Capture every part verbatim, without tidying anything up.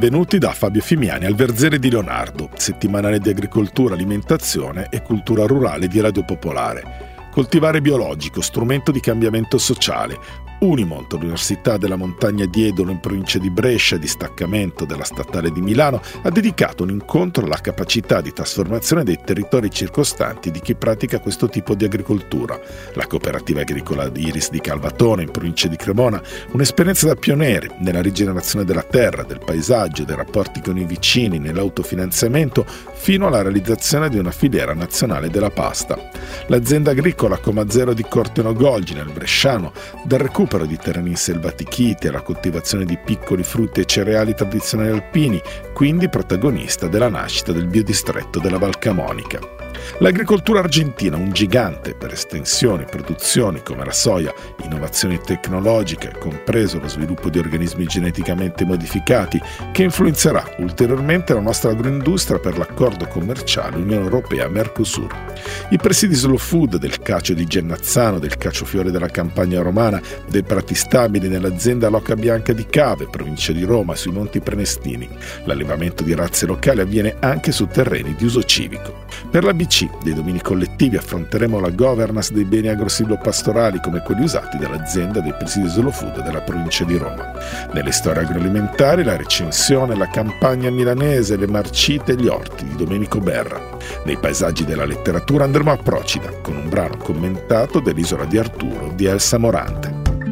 Benvenuti da Fabio Fimiani al Verzere di Leonardo, settimanale di agricoltura, alimentazione e cultura rurale di Radio Popolare. Coltivare biologico, strumento di cambiamento sociale. Unimont, l'Università della Montagna di Edolo in provincia di Brescia, distaccamento della Statale di Milano, ha dedicato un incontro alla capacità di trasformazione dei territori circostanti di chi pratica questo tipo di agricoltura. La cooperativa agricola Iris di Calvatone, in provincia di Cremona, un'esperienza da pionieri nella rigenerazione della terra, del paesaggio, dei rapporti con i vicini, nell'autofinanziamento, fino alla realizzazione di una filiera nazionale della pasta. L'azienda agricola Coma Zero di Corteno Golgi, nel Bresciano, dal recupero di terreni selvatichiti alla coltivazione di piccoli frutti e cereali tradizionali alpini, quindi protagonista della nascita del biodistretto della Val Camonica. L'agricoltura argentina, un gigante per estensioni, produzioni come la soia, innovazioni tecnologiche, compreso lo sviluppo di organismi geneticamente modificati, che influenzerà ulteriormente la nostra agroindustria per l'accordo commerciale Unione Europea-Mercosur. I presidi slow food del cacio di Gennazzano, del caciofiore della Campagna Romana, dei prati stabili nell'azienda Loca Bianca di Cave, provincia di Roma, sui Monti Prenestini. L'allevamento di razze locali avviene anche su terreni di uso civico. Per la B C dei domini collettivi affronteremo la governance dei beni agrosilvopastorali come quelli usati dall'azienda dei presidi slow food della provincia di Roma. Nelle storie agroalimentari la recensione, la campagna milanese, le marcite e gli orti di Domenico Berra. Nei paesaggi della letteratura andremo a Procida con un brano commentato dell'Isola di Arturo di Elsa Morante.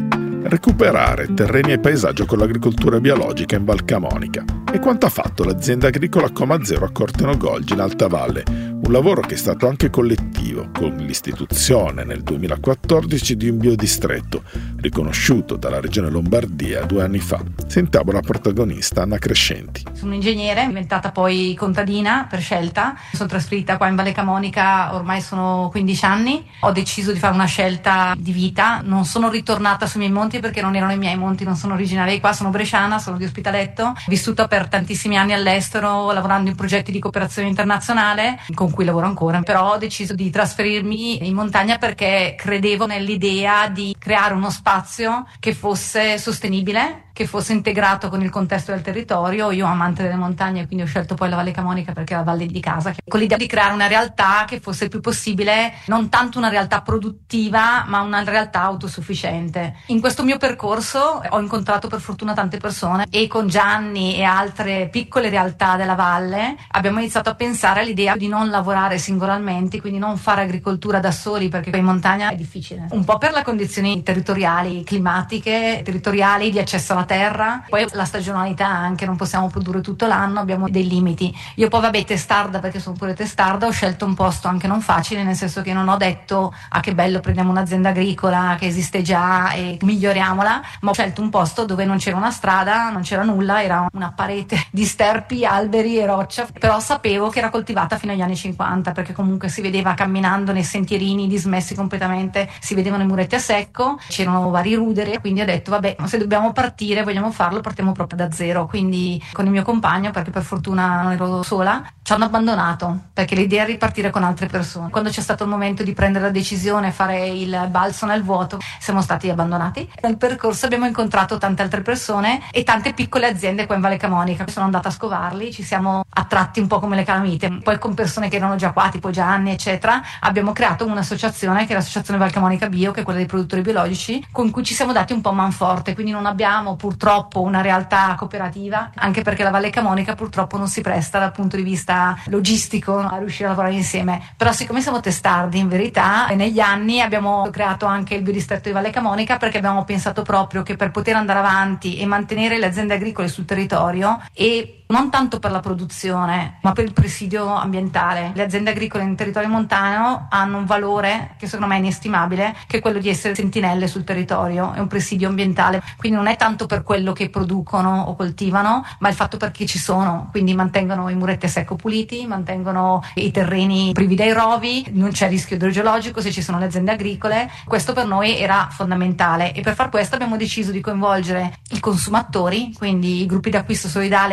Recuperare terreni e paesaggio con l'agricoltura biologica in Val Camonica. E quanto ha fatto l'azienda agricola Coma Zero a Corteno Golgi in Alta Valle? Un lavoro che è stato anche collettivo, con l'istituzione nel duemilaquattordici di un biodistretto, riconosciuto dalla Regione Lombardia due anni fa. Sentiamo la protagonista Anna Crescenti. Sono ingegnere, diventata poi contadina per scelta. Sono trasferita qua in Valle Camonica, ormai sono quindici anni. Ho deciso di fare una scelta di vita. Non sono ritornata sui miei monti perché non erano i miei monti, non sono originaria di qua, sono bresciana, sono di Ospitaletto. Vissuta per tantissimi anni all'estero, lavorando in progetti di cooperazione internazionale, con cui lavoro ancora, però ho deciso di trasferirmi in montagna perché credevo nell'idea di creare uno spazio che fosse sostenibile, che fosse integrato con il contesto del territorio. Io amante delle montagne, quindi ho scelto poi la Valle Camonica perché è la valle di casa, con l'idea di creare una realtà che fosse il più possibile non tanto una realtà produttiva ma una realtà autosufficiente. In questo mio percorso ho incontrato per fortuna tante persone e con Gianni e altre piccole realtà della valle abbiamo iniziato a pensare all'idea di non lavorare singolarmente, quindi non fare agricoltura da soli perché in montagna è difficile, un po' per le condizioni territoriali, climatiche, territoriali, di accesso alla terra, poi la stagionalità anche, non possiamo produrre tutto l'anno, abbiamo dei limiti. Io poi vabbè testarda, perché sono pure testarda, ho scelto un posto anche non facile, nel senso che non ho detto ah che bello prendiamo un'azienda agricola che esiste già e miglioriamola, ma ho scelto un posto dove non c'era una strada, non c'era nulla, era una parete di sterpi, alberi e roccia, però sapevo che era coltivata fino agli anni cinquanta perché comunque si vedeva camminando nei sentierini dismessi completamente, si vedevano i muretti a secco, c'erano vari ruderi, quindi ho detto vabbè, se dobbiamo partire, vogliamo farlo, partiamo proprio da zero. Quindi con il mio compagno, perché per fortuna non ero sola, ci hanno abbandonato perché l'idea è ripartire con altre persone. Quando c'è stato il momento di prendere la decisione, fare il balzo nel vuoto, siamo stati abbandonati. Nel percorso abbiamo incontrato tante altre persone e tante piccole aziende qua in Valle Camonica. Sono andata a scovarli, ci siamo attratti un po' come le calamite, poi con persone che erano già qua, tipo Gianni eccetera, abbiamo creato un'associazione che è l'associazione Val Camonica Bio, che è quella dei produttori biologici, con cui ci siamo dati un po' manforte, quindi non abbiamo purtroppo una realtà cooperativa, anche perché la Valle Camonica purtroppo non si presta dal punto di vista logistico a riuscire a lavorare insieme, però siccome siamo testardi in verità, negli anni abbiamo creato anche il biodistretto di Valle Camonica perché abbiamo pensato proprio che per poter andare avanti e mantenere le aziende agricole sul territorio, e non tanto per la produzione ma per il presidio ambientale, le aziende agricole in territorio montano hanno un valore che secondo me è inestimabile, che è quello di essere sentinelle sul territorio, è un presidio ambientale, quindi non è tanto per quello che producono o coltivano ma il fatto perché ci sono, quindi mantengono i muretti a secco puliti, mantengono i terreni privi dai rovi, non c'è rischio idrogeologico se ci sono le aziende agricole. Questo per noi era fondamentale e per far questo abbiamo deciso di coinvolgere i consumatori, quindi i gruppi d'acquisto solidale che sono in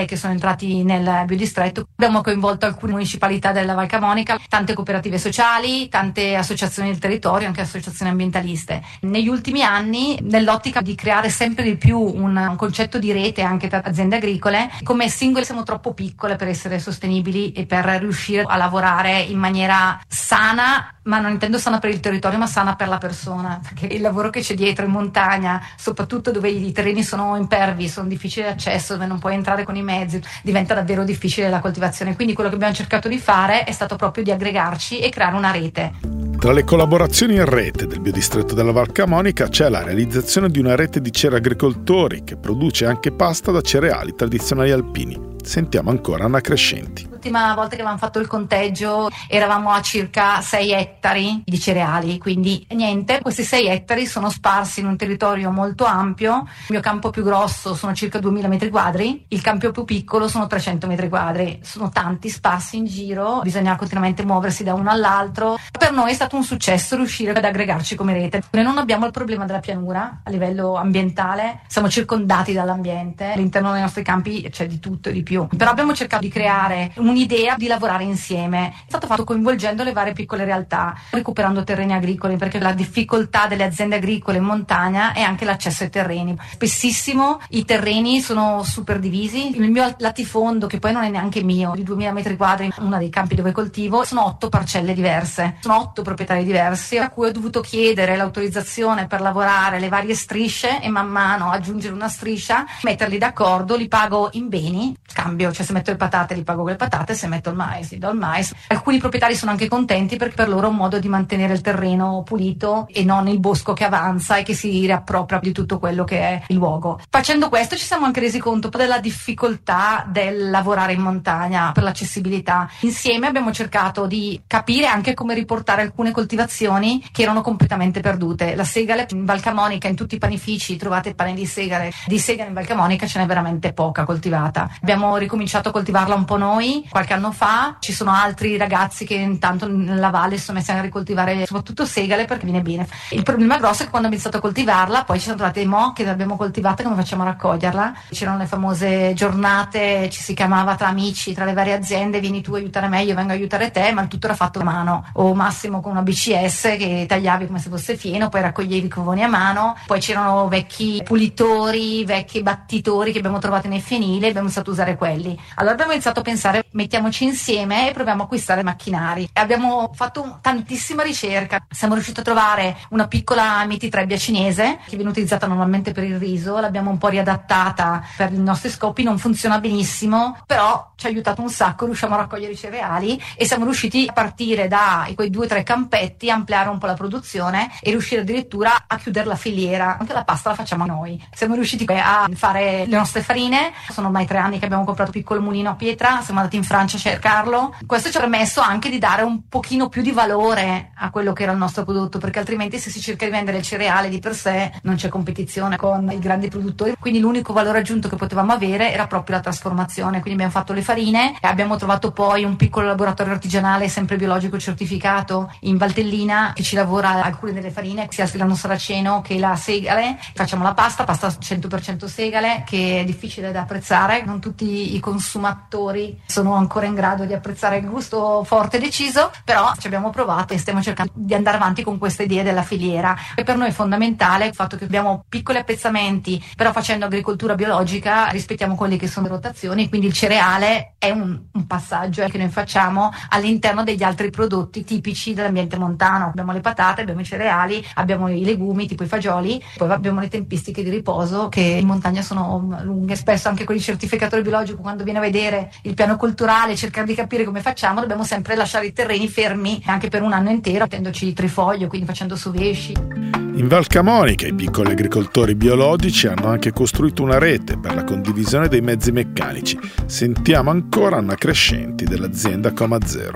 entrati nel biodistretto. Abbiamo coinvolto alcune municipalità della Val Camonica, tante cooperative sociali, tante associazioni del territorio, anche associazioni ambientaliste. Negli ultimi anni, nell'ottica di creare sempre di più un, un concetto di rete anche tra aziende agricole, come singole siamo troppo piccole per essere sostenibili e per riuscire a lavorare in maniera sana, ma non intendo sana per il territorio, ma sana per la persona, perché il lavoro che c'è dietro in montagna, soprattutto dove i terreni sono impervi, sono difficili di accesso, dove non puoi entrare con i mezzi, diventa davvero difficile la coltivazione. Quindi quello che abbiamo cercato di fare è stato proprio di aggregarci e creare una rete. Tra le collaborazioni in rete del biodistretto della Val Camonica c'è la realizzazione di una rete di ceragricoltori che produce anche pasta da cereali tradizionali alpini. Sentiamo ancora Anna Crescenti. L'ultima volta che avevamo fatto il conteggio eravamo a circa sei ettari di cereali, quindi niente, questi sei ettari sono sparsi in un territorio molto ampio. Il mio campo più grosso sono circa duemila metri quadri, il campo più piccolo sono trecento metri quadri, sono tanti sparsi in giro, bisogna continuamente muoversi da uno all'altro. Per noi è stato un successo riuscire ad aggregarci come rete. Noi non abbiamo il problema della pianura a livello ambientale, siamo circondati dall'ambiente, all'interno dei nostri campi c'è di tutto e di più, però abbiamo cercato di creare un'idea di lavorare insieme. È stato fatto coinvolgendo le varie piccole realtà, recuperando terreni agricoli, perché la difficoltà delle aziende agricole in montagna è anche l'accesso ai terreni. Spessissimo i terreni sono super divisi. Il mio latifondo, che poi non è neanche mio, di duemila metri quadri, uno dei campi dove coltivo, sono otto parcelle diverse, sono otto proprietari diversi, a cui ho dovuto chiedere l'autorizzazione per lavorare le varie strisce e man mano aggiungere una striscia, metterli d'accordo, li pago in beni, cambio, cioè se metto le patate li pago con le patate, se metto il mais li do il mais. Alcuni proprietari sono anche contenti perché per loro è un modo di mantenere il terreno pulito e non il bosco che avanza e che si riappropria di tutto quello che è il luogo. Facendo questo ci siamo anche resi conto della difficoltà del lavorare in montagna per l'accessibilità. Insieme abbiamo cercato di capire anche come riportare alcune coltivazioni che erano completamente perdute. La segale in Val Camonica, in tutti i panifici trovate pane di segale, di segale in Val Camonica ce n'è veramente poca coltivata. Abbiamo ricominciato a coltivarla un po' noi qualche anno fa, ci sono altri ragazzi che intanto nella valle si sono messi a ricoltivare soprattutto segale perché viene bene. Il problema grosso è che quando abbiamo iniziato a coltivarla poi ci sono trovate mo che l'abbiamo coltivata, come facciamo a raccoglierla? C'erano le famose giornate, ci si chiamava tra amici, tra le varie aziende, vieni tu a aiutare me, io vengo a aiutare te, ma il tutto era fatto a mano o massimo con una B C S che tagliavi come se fosse fieno, poi raccoglievi i covoni a mano. Poi c'erano vecchi pulitori, vecchi battitori che abbiamo trovato nei fienili e abbiamo iniziato a usare quelli. Allora abbiamo iniziato a pensare, mettiamoci insieme e proviamo a acquistare macchinari. E abbiamo fatto tantissima ricerca, siamo riusciti a trovare una piccola mititrebbia cinese che viene utilizzata normalmente per il riso, l'abbiamo un po' riadattata per i nostri scopi, non funziona benissimo, però ci ha aiutato un sacco, riusciamo a raccogliere i cereali e siamo riusciti a partire da quei due o tre campetti, ampliare un po' la produzione e riuscire addirittura a chiudere la filiera. Anche la pasta la facciamo noi, siamo riusciti a fare le nostre farine, sono ormai tre anni che abbiamo comprato un piccolo mulino a pietra, siamo andati in Francia a cercarlo. Questo ci ha permesso anche di dare un pochino più di valore a quello che era il nostro prodotto, perché altrimenti se si cerca di vendere il cereale di per sé non c'è competizione con i grandi produttori, quindi l'unico valore aggiunto che potevamo avere era proprio la trasformazione. Quindi abbiamo fatto le farine e abbiamo trovato poi un piccolo laboratorio artigianale sempre biologico certificato in Valtellina che ci lavora alcune delle farine, sia il grano saraceno che la segale. Facciamo la pasta, pasta cento per cento segale, che è difficile da apprezzare, non tutti i consumatori sono ancora in grado di apprezzare il gusto forte e deciso, però ci abbiamo provato e stiamo cercando di andare avanti con questa idea della filiera. E per noi è fondamentale il fatto che abbiamo piccoli appezzamenti, però facendo agricoltura biologica rispettiamo quelli che sono le rotazioni, quindi il cereale è un, un passaggio che noi facciamo all'interno degli altri prodotti tipici dell'ambiente montano. Abbiamo le patate, abbiamo i cereali, abbiamo i legumi tipo i fagioli, poi abbiamo le tempistiche di riposo che in montagna sono lunghe. Spesso anche con il certificatore biologico, quando viene a vedere il piano culturale, cercare di capire come facciamo, dobbiamo sempre lasciare i terreni fermi anche per un anno intero, mettendoci trifoglio, quindi facendo sovesci. In Val Camonica i piccoli agricoltori biologici hanno anche costruito una rete per la condivisione dei mezzi meccanici. Sentiamo ancora Anna Crescenti dell'azienda Coma Zero.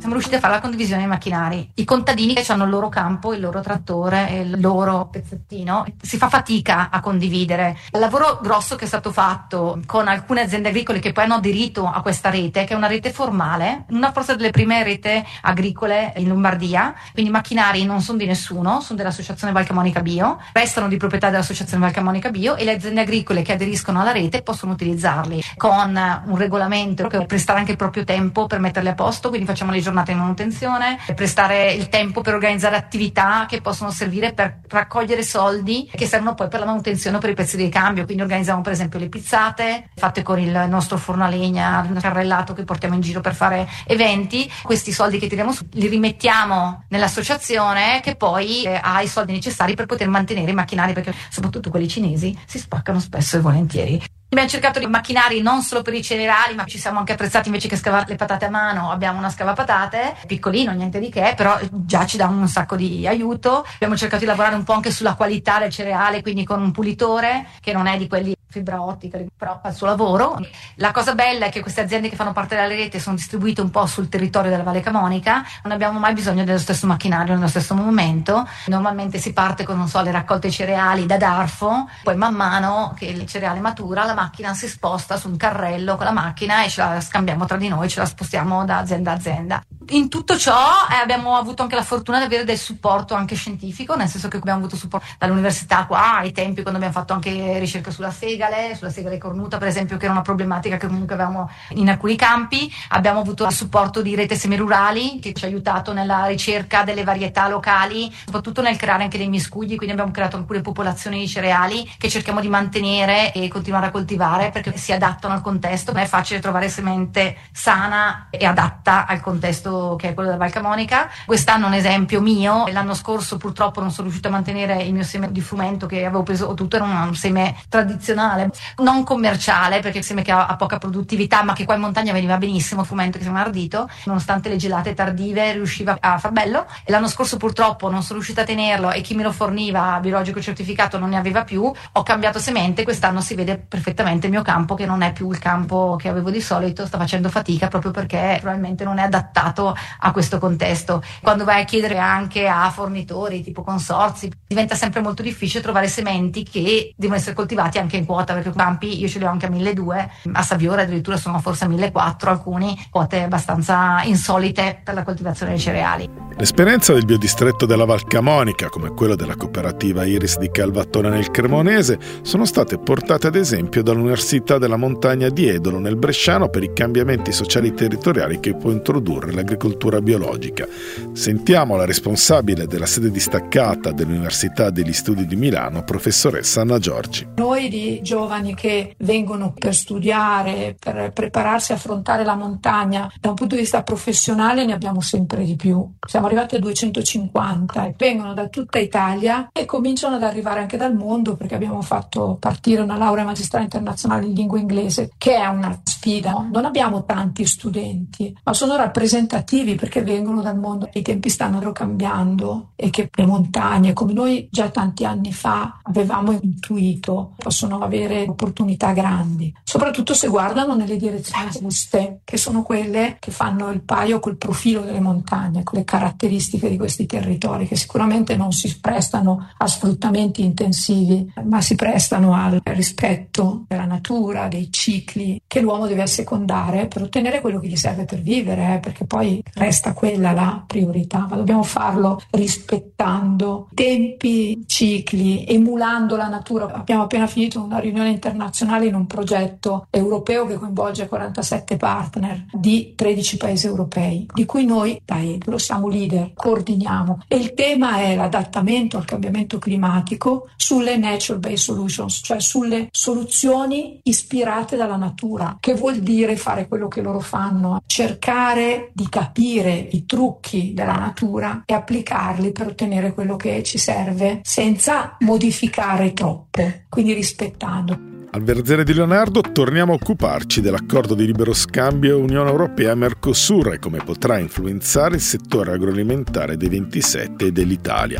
siamo riusciti a fare la condivisione dei macchinari. I contadini che hanno il loro campo, il loro trattore e il loro pezzettino, si fa fatica a condividere. Il lavoro grosso che è stato fatto con alcune aziende agricole che poi hanno aderito a questa rete, che è una rete formale, una forse delle prime rete agricole in Lombardia, quindi i macchinari non sono di nessuno, sono dell'Associazione Valcamonica Bio, restano di proprietà dell'Associazione Valcamonica Bio e le aziende agricole che aderiscono alla rete possono utilizzarli con un regolamento per prestare anche il proprio tempo per metterli a posto, quindi facciamo le giornate di manutenzione, prestare il tempo per organizzare attività che possono servire per raccogliere soldi che servono poi per la manutenzione o per i pezzi di ricambio, quindi organizziamo per esempio le pizzate fatte con il nostro forno a legna, il carrellato che portiamo in giro per fare eventi. Questi soldi che tiriamo su li rimettiamo nell'associazione che poi eh, ha i soldi necessari per poter mantenere i macchinari, perché soprattutto quelli cinesi si spaccano spesso e volentieri. Abbiamo cercato di macchinari non solo per i cereali, ma ci siamo anche apprezzati, invece che scavare le patate a mano abbiamo una scavapatate, piccolino, niente di che, però già ci dà un sacco di aiuto. Abbiamo cercato di lavorare un po' anche sulla qualità del cereale, quindi con un pulitore che non è di quelli fibra ottica, però fa il suo lavoro. La cosa bella è che queste aziende che fanno parte della rete sono distribuite un po' sul territorio della Valle Camonica, non abbiamo mai bisogno dello stesso macchinario nello stesso momento. Normalmente si parte con, non so, le raccolte cereali da Darfo, poi man mano che il cereale matura la macchina si sposta su un carrello con la macchina e ce la scambiamo tra di noi, ce la spostiamo da azienda a azienda. In tutto ciò eh, abbiamo avuto anche la fortuna di avere del supporto anche scientifico, nel senso che abbiamo avuto supporto dall'università qua ai tempi, quando abbiamo fatto anche ricerche sulla segale, sulla segale cornuta per esempio, che era una problematica che comunque avevamo in alcuni campi. Abbiamo avuto il supporto di Rete Semirurali che ci ha aiutato nella ricerca delle varietà locali, soprattutto nel creare anche dei miscugli, quindi abbiamo creato alcune popolazioni di cereali che cerchiamo di mantenere e continuare a coltivare perché si adattano al contesto. Non è facile trovare semente sana e adatta al contesto che è quello della Val Camonica. Quest'anno un esempio mio, l'anno scorso purtroppo non sono riuscita a mantenere il mio seme di frumento che avevo preso tutto, era un seme tradizionale, non commerciale perché è un seme che ha, ha poca produttività ma che qua in montagna veniva benissimo, frumento che si chiama ardito, nonostante le gelate tardive riusciva a far bello, e l'anno scorso purtroppo non sono riuscita a tenerlo e chi me lo forniva biologico certificato non ne aveva più, ho cambiato semente. Quest'anno si vede perfettamente il mio campo che non è più il campo che avevo di solito, sta facendo fatica proprio perché probabilmente non è adattato a questo contesto. Quando vai a chiedere anche a fornitori tipo consorzi diventa sempre molto difficile trovare sementi che devono essere coltivati anche in quota, perché campi io ce li ho anche a milleduecento, a Saviore addirittura sono forse a millequattrocento, alcuni quote abbastanza insolite per la coltivazione dei cereali. L'esperienza del biodistretto della Val Camonica, come quella della cooperativa Iris di Calvattone nel Cremonese, sono state portate ad esempio dall'Università della Montagna di Edolo nel Bresciano per i cambiamenti sociali territoriali che può introdurre l'agricoltura biologica. Sentiamo la responsabile della sede distaccata dell'Università degli Studi di Milano, professoressa Anna Giorgi. Noi di giovani che vengono per studiare, per prepararsi a affrontare la montagna, da un punto di vista professionale ne abbiamo sempre di più. Siamo arrivati a duecentocinquanta e vengono da tutta Italia e cominciano ad arrivare anche dal mondo, perché abbiamo fatto partire una laurea magistrale internazionale in lingua inglese, che è una sfida. Non abbiamo tanti studenti, ma sono rappresentativi perché vengono dal mondo. I tempi stanno cambiando e che le montagne, come noi già tanti anni fa avevamo intuito, possono avere opportunità grandi, soprattutto se guardano nelle direzioni giuste, che sono quelle che fanno il paio col profilo delle montagne, con le caratteristiche di questi territori, che sicuramente non si prestano a sfruttamenti intensivi, ma si prestano al rispetto della natura, dei cicli che l'uomo deve assecondare per ottenere quello che gli serve per vivere, eh, perché poi resta quella la priorità, ma dobbiamo farlo rispettando tempi, cicli, emulando la natura. Abbiamo appena finito una riunione internazionale in un progetto europeo che coinvolge quarantasette partner di tredici paesi europei, di cui noi da Edolo siamo leader, coordiniamo, e il tema è l'adattamento al cambiamento climatico sulle nature-based solutions, cioè sulle soluzioni ispirate dalla natura, che vuol dire fare quello che loro fanno, cercare di capire i trucchi della natura e applicarli per ottenere quello che ci serve senza modificare troppo, quindi rispettando. Al Verzere di Leonardo torniamo a occuparci dell'accordo di libero scambio Unione Europea-Mercosur e come potrà influenzare il settore agroalimentare dei ventisette e dell'Italia.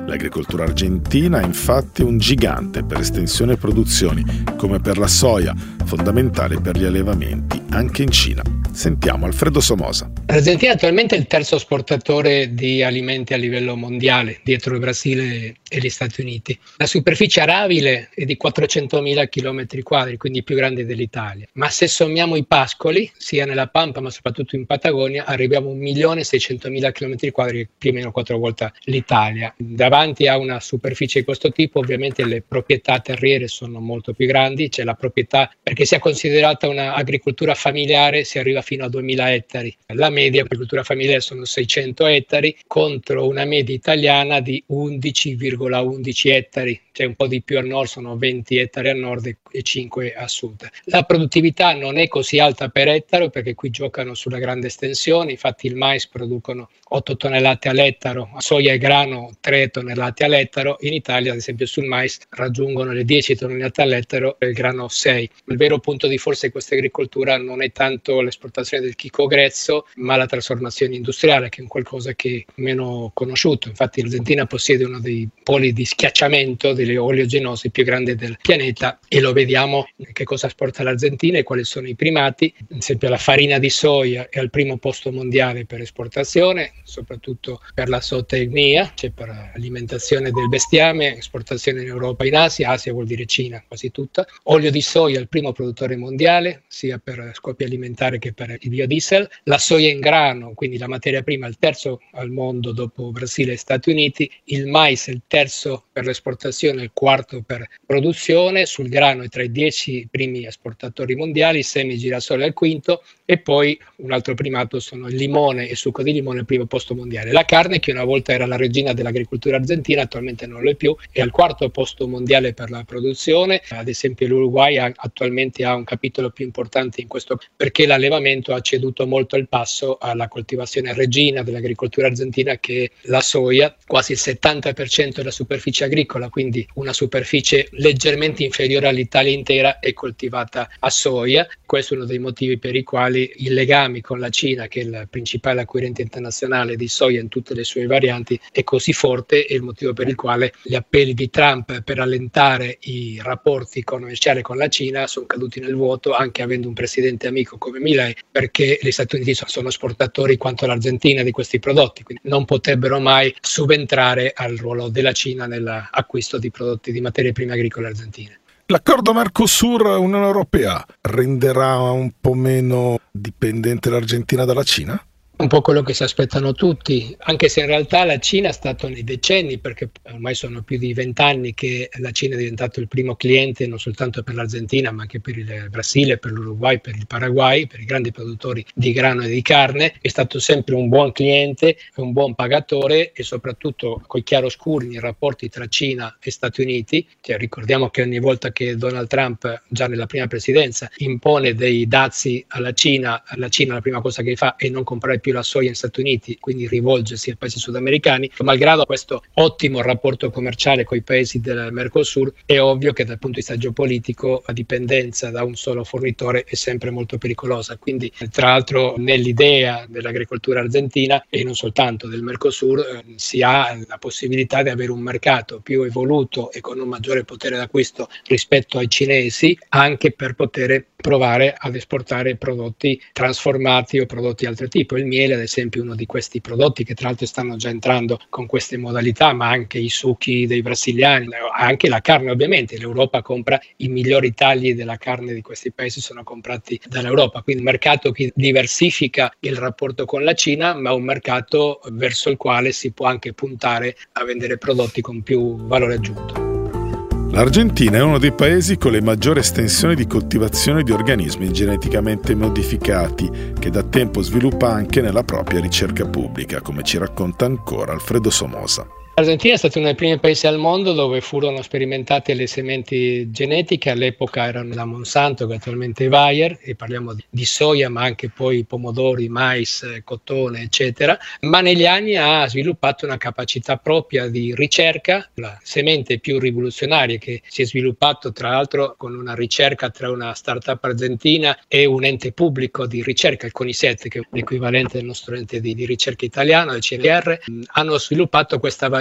L'agricoltura argentina è infatti un gigante per estensione e produzioni, come per la soia, fondamentale per gli allevamenti anche in Cina. Sentiamo Alfredo Somoza. L'Argentina attualmente è il terzo esportatore di alimenti a livello mondiale, dietro il Brasile e gli Stati Uniti. La superficie arabile è di quattrocentomila chilometri quadri, quindi più grande dell'Italia. Ma se sommiamo i pascoli, sia nella Pampa ma soprattutto in Patagonia, arriviamo a un milione seicentomila chilometri quadri, più o meno quattro volte l'Italia. Davanti a una superficie di questo tipo, ovviamente le proprietà terriere sono molto più grandi, c'è la proprietà, perché sia considerata un'agricoltura familiare, si arriva fino a duemila ettari. La media agricoltura familiare sono seicento ettari contro una media italiana di undici virgola undici ettari, cioè un po' di più a nord, sono venti ettari a nord e cinque a sud. La produttività non è così alta per ettaro perché qui giocano sulla grande estensione, infatti il mais producono otto tonnellate all'ettaro, soia e grano tre tonnellate all'ettaro, in Italia ad esempio sul mais raggiungono le dieci tonnellate all'ettaro e il grano sei. Il vero punto di forza di questa agricoltura non è tanto l'esportazione del chicco grezzo, ma la trasformazione industriale, che è un qualcosa che è meno conosciuto. Infatti l'Argentina possiede uno dei poli di schiacciamento delle oleogenosi più grandi del pianeta e lo vediamo che cosa esporta l'Argentina e quali sono i primati. Ad esempio la farina di soia è al primo posto mondiale per esportazione, soprattutto per la zootecnia, cioè per l'alimentazione del bestiame, esportazione in Europa e in Asia, Asia vuol dire Cina quasi tutta. Olio di soia è il primo produttore mondiale, sia per scopi alimentari che per il biodiesel. La soia in grano, quindi la materia prima, il terzo al mondo dopo Brasile e Stati Uniti. Il mais è il terzo per l'esportazione, il quarto per produzione. Sul grano è tra i dieci primi esportatori mondiali, il semi girasole al quinto e poi un altro primato sono il limone e succo di limone al primo posto mondiale. La carne, che una volta era la regina dell'agricoltura argentina, attualmente non lo è più, è al quarto posto mondiale per la produzione. Ad esempio l'Uruguay ha, attualmente ha un capitolo più importante in questo perché l'allevamento ha ceduto molto il passo alla coltivazione regina dell'agricoltura argentina, che è la soia. Quasi il settanta per cento della superficie agricola, quindi una superficie leggermente inferiore all'Italia intera, è coltivata a soia. Questo è uno dei motivi per i quali i legami con la Cina, che è il principale acquirente internazionale di soia in tutte le sue varianti, è così forte, e il motivo per il quale gli appelli di Trump per allentare i rapporti commerciali con la Cina sono caduti nel vuoto, anche avendo un presidente amico come Milei, perché gli Stati Uniti sono esportatori quanto l'Argentina di questi prodotti, quindi non potrebbero mai subentrare al ruolo della Cina nell'acquisto di prodotti di materie prime agricole argentine. L'accordo Mercosur-Unione Europea renderà un po' meno dipendente l'Argentina dalla Cina? Un po' quello che si aspettano tutti, anche se in realtà la Cina è stato nei decenni, perché ormai sono più di vent'anni che la Cina è diventato il primo cliente non soltanto per l'Argentina ma anche per il Brasile, per l'Uruguay, per il Paraguay, per i grandi produttori di grano e di carne. È stato sempre un buon cliente, un buon pagatore e soprattutto coi chiaroscuri nei rapporti tra Cina e Stati Uniti. Cioè, ricordiamo che ogni volta che Donald Trump, già nella prima presidenza, impone dei dazi alla Cina, la Cina la prima cosa che fa è non comprare più la soia in Stati Uniti, quindi rivolgersi ai paesi sudamericani. Malgrado questo ottimo rapporto commerciale con i paesi del Mercosur, è ovvio che dal punto di vista geopolitico la dipendenza da un solo fornitore è sempre molto pericolosa. Quindi, tra l'altro, nell'idea dell'agricoltura argentina e non soltanto del Mercosur, eh, si ha la possibilità di avere un mercato più evoluto e con un maggiore potere d'acquisto rispetto ai cinesi, anche per poter provare ad esportare prodotti trasformati o prodotti di altro tipo. Il miele, ad esempio, è uno di questi prodotti che tra l'altro stanno già entrando con queste modalità, ma anche i succhi dei brasiliani, anche la carne ovviamente. L'Europa compra i migliori tagli della carne di questi paesi, sono comprati dall'Europa, quindi un mercato che diversifica il rapporto con la Cina, ma un mercato verso il quale si può anche puntare a vendere prodotti con più valore aggiunto. L'Argentina è uno dei paesi con le maggiori estensioni di coltivazione di organismi geneticamente modificati, che da tempo sviluppa anche nella propria ricerca pubblica, come ci racconta ancora Alfredo Somoza. L'Argentina è stato uno dei primi paesi al mondo dove furono sperimentate le sementi genetiche. All'epoca erano la Monsanto, che attualmente è Bayer, e parliamo di, di soia, ma anche poi pomodori, mais, cotone, eccetera. Ma negli anni ha sviluppato una capacità propria di ricerca, la semente più rivoluzionaria che si è sviluppato tra l'altro con una ricerca tra una startup argentina e un ente pubblico di ricerca, il CONICET, che è l'equivalente del nostro ente di, di ricerca italiano, il C N R. Hanno sviluppato questa varietà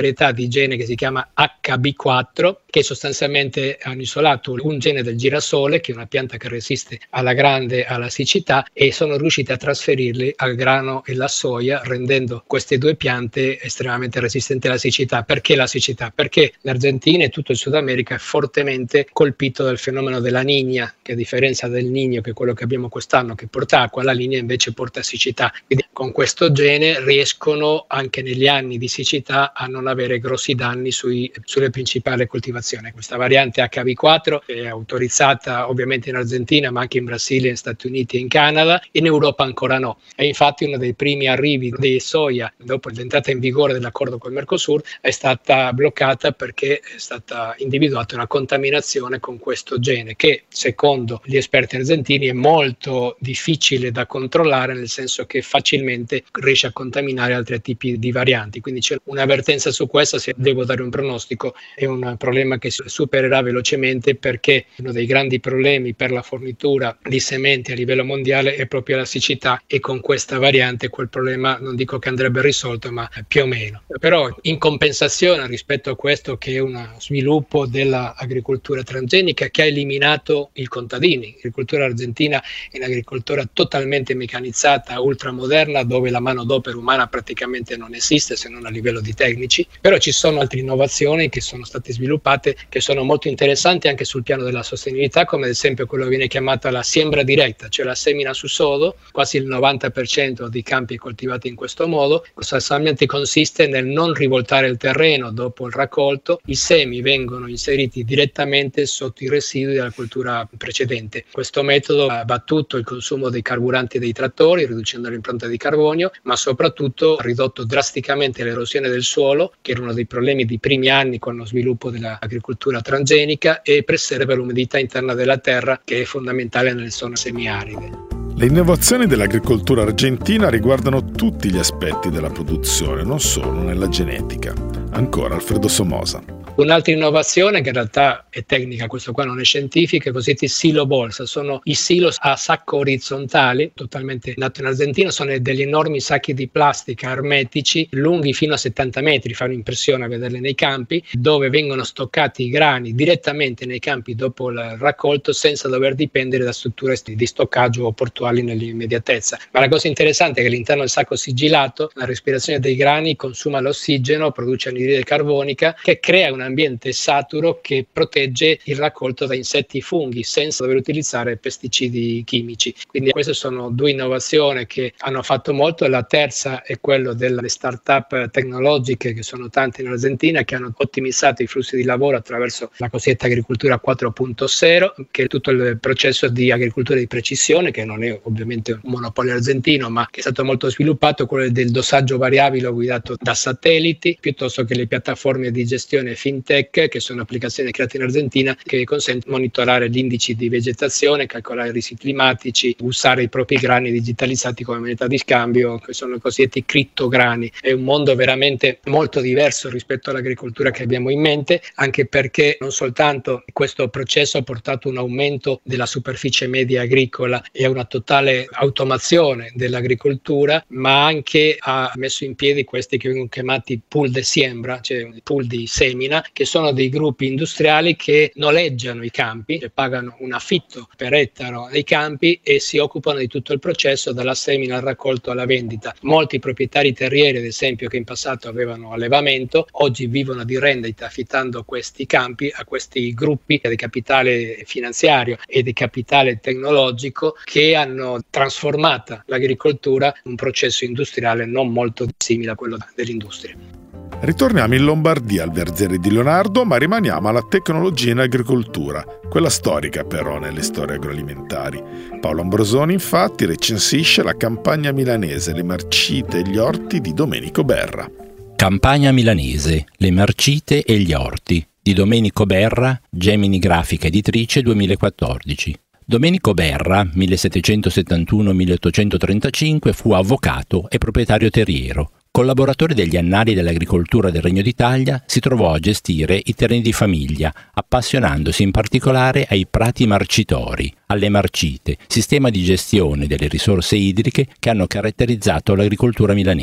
varietà di gene che si chiama acca bi quattro, che sostanzialmente hanno isolato un gene del girasole, che è una pianta che resiste alla grande alla siccità, e sono riusciti a trasferirli al grano e alla soia, rendendo queste due piante estremamente resistenti alla siccità. Perché la siccità? Perché l'Argentina e tutto il Sud America è fortemente colpito dal fenomeno della Niña, che a differenza del Niño, che è quello che abbiamo quest'anno, che porta acqua, la Niña invece porta siccità. Quindi con questo gene riescono anche negli anni di siccità a non avere grossi danni sui, sulle principali coltivazioni. Questa variante acca bi quattro è autorizzata ovviamente in Argentina, ma anche in Brasile, in Stati Uniti e in Canada. In Europa ancora no. E infatti uno dei primi arrivi di soia dopo l'entrata in vigore dell'accordo col Mercosur è stata bloccata perché è stata individuata una contaminazione con questo gene, che secondo gli esperti argentini è molto difficile da controllare, nel senso che facilmente riesce a contaminare altri tipi di varianti. Quindi c'è un'avvertenza su questo. Se devo dare un pronostico, è un problema che si supererà velocemente, perché uno dei grandi problemi per la fornitura di sementi a livello mondiale è proprio la siccità, e con questa variante quel problema non dico che andrebbe risolto, ma più o meno. Però in compensazione rispetto a questo, che è uno sviluppo dell'agricoltura transgenica che ha eliminato i contadini, l'agricoltura argentina è un'agricoltura totalmente meccanizzata, ultramoderna, dove la manodopera umana praticamente non esiste, se non a livello di tecnici. Però ci sono altre innovazioni che sono state sviluppate, che sono molto interessanti anche sul piano della sostenibilità, come ad esempio quello che viene chiamata la siembra diretta, cioè la semina su sodo. Quasi il novanta per cento dei campi coltivati in questo modo. Sostanzialmente consiste nel non rivoltare il terreno dopo il raccolto, i semi vengono inseriti direttamente sotto i residui della coltura precedente. Questo metodo ha abbattuto il consumo dei carburanti dei trattori, riducendo l'impronta di carbonio, ma soprattutto ha ridotto drasticamente l'erosione del suolo, che era uno dei problemi dei primi anni con lo sviluppo dell'agricoltura transgenica, e preserva l'umidità interna della terra, che è fondamentale nelle zone semiaride. Le innovazioni dell'agricoltura argentina riguardano tutti gli aspetti della produzione, non solo nella genetica. Ancora Alfredo Somoza. Un'altra innovazione, che in realtà è tecnica, questo qua non è scientifica, i cosiddetti silo bolsa. Sono i silos a sacco orizzontali, totalmente nato in Argentina. Sono degli enormi sacchi di plastica ermetici, lunghi fino a settanta metri, fa un'impressione a vederli nei campi, dove vengono stoccati i grani direttamente nei campi dopo il raccolto, senza dover dipendere da strutture di stoccaggio o portuali nell'immediatezza. Ma la cosa interessante è che all'interno del sacco sigillato la respirazione dei grani consuma l'ossigeno, produce anidride carbonica, che crea un ambiente saturo che protegge il raccolto da insetti e funghi senza dover utilizzare pesticidi chimici. Quindi queste sono due innovazioni che hanno fatto molto. La terza è quello delle start-up tecnologiche, che sono tante in Argentina, che hanno ottimizzato i flussi di lavoro attraverso la cosiddetta agricoltura quattro punto zero, che è tutto il processo di agricoltura di precisione, che non è ovviamente un monopolio argentino, ma che è stato molto sviluppato, quello del dossaggio variabile guidato da satelliti, piuttosto che le piattaforme di gestione fintech, che sono applicazioni create in Argentina, che consentono di monitorare gli indici di vegetazione, calcolare i rischi climatici, usare i propri grani digitalizzati come moneta di scambio, che sono i cosiddetti crittograni. È un mondo veramente molto diverso rispetto all'agricoltura che abbiamo in mente, anche perché non soltanto questo processo ha portato un aumento della superficie media agricola e a una totale automazione dell'agricoltura, ma anche ha messo in piedi questi che vengono chiamati pool de siembra, cioè pool di semina, che sono dei gruppi industriali che noleggiano i campi, cioè pagano un affitto per ettaro dei campi e si occupano di tutto il processo, dalla semina al raccolto alla vendita. Molti proprietari terrieri, ad esempio, che in passato avevano allevamento, oggi vivono di rendita affittando questi campi a questi gruppi di capitale finanziario e di capitale tecnologico, che hanno trasformato l'agricoltura in un processo industriale non molto simile a quello dell'industria. Ritorniamo in Lombardia al Verziere di Leonardo, ma rimaniamo alla tecnologia in agricoltura, quella storica però nelle storie agroalimentari. Paolo Ambrosoni infatti recensisce la campagna milanese Le Marcite e gli orti di Domenico Berra. Campagna milanese, Le Marcite e gli orti di Domenico Berra, Gemini Grafica Editrice duemilaquattordici. Domenico Berra, millesettecentosettantuno milleottocentotrentacinque, fu avvocato e proprietario terriero. Collaboratore degli Annali dell'Agricoltura del Regno d'Italia, si trovò a gestire i terreni di famiglia, appassionandosi in particolare ai prati marcitori, alle marcite, sistema di gestione delle risorse idriche che hanno caratterizzato l'agricoltura milanese.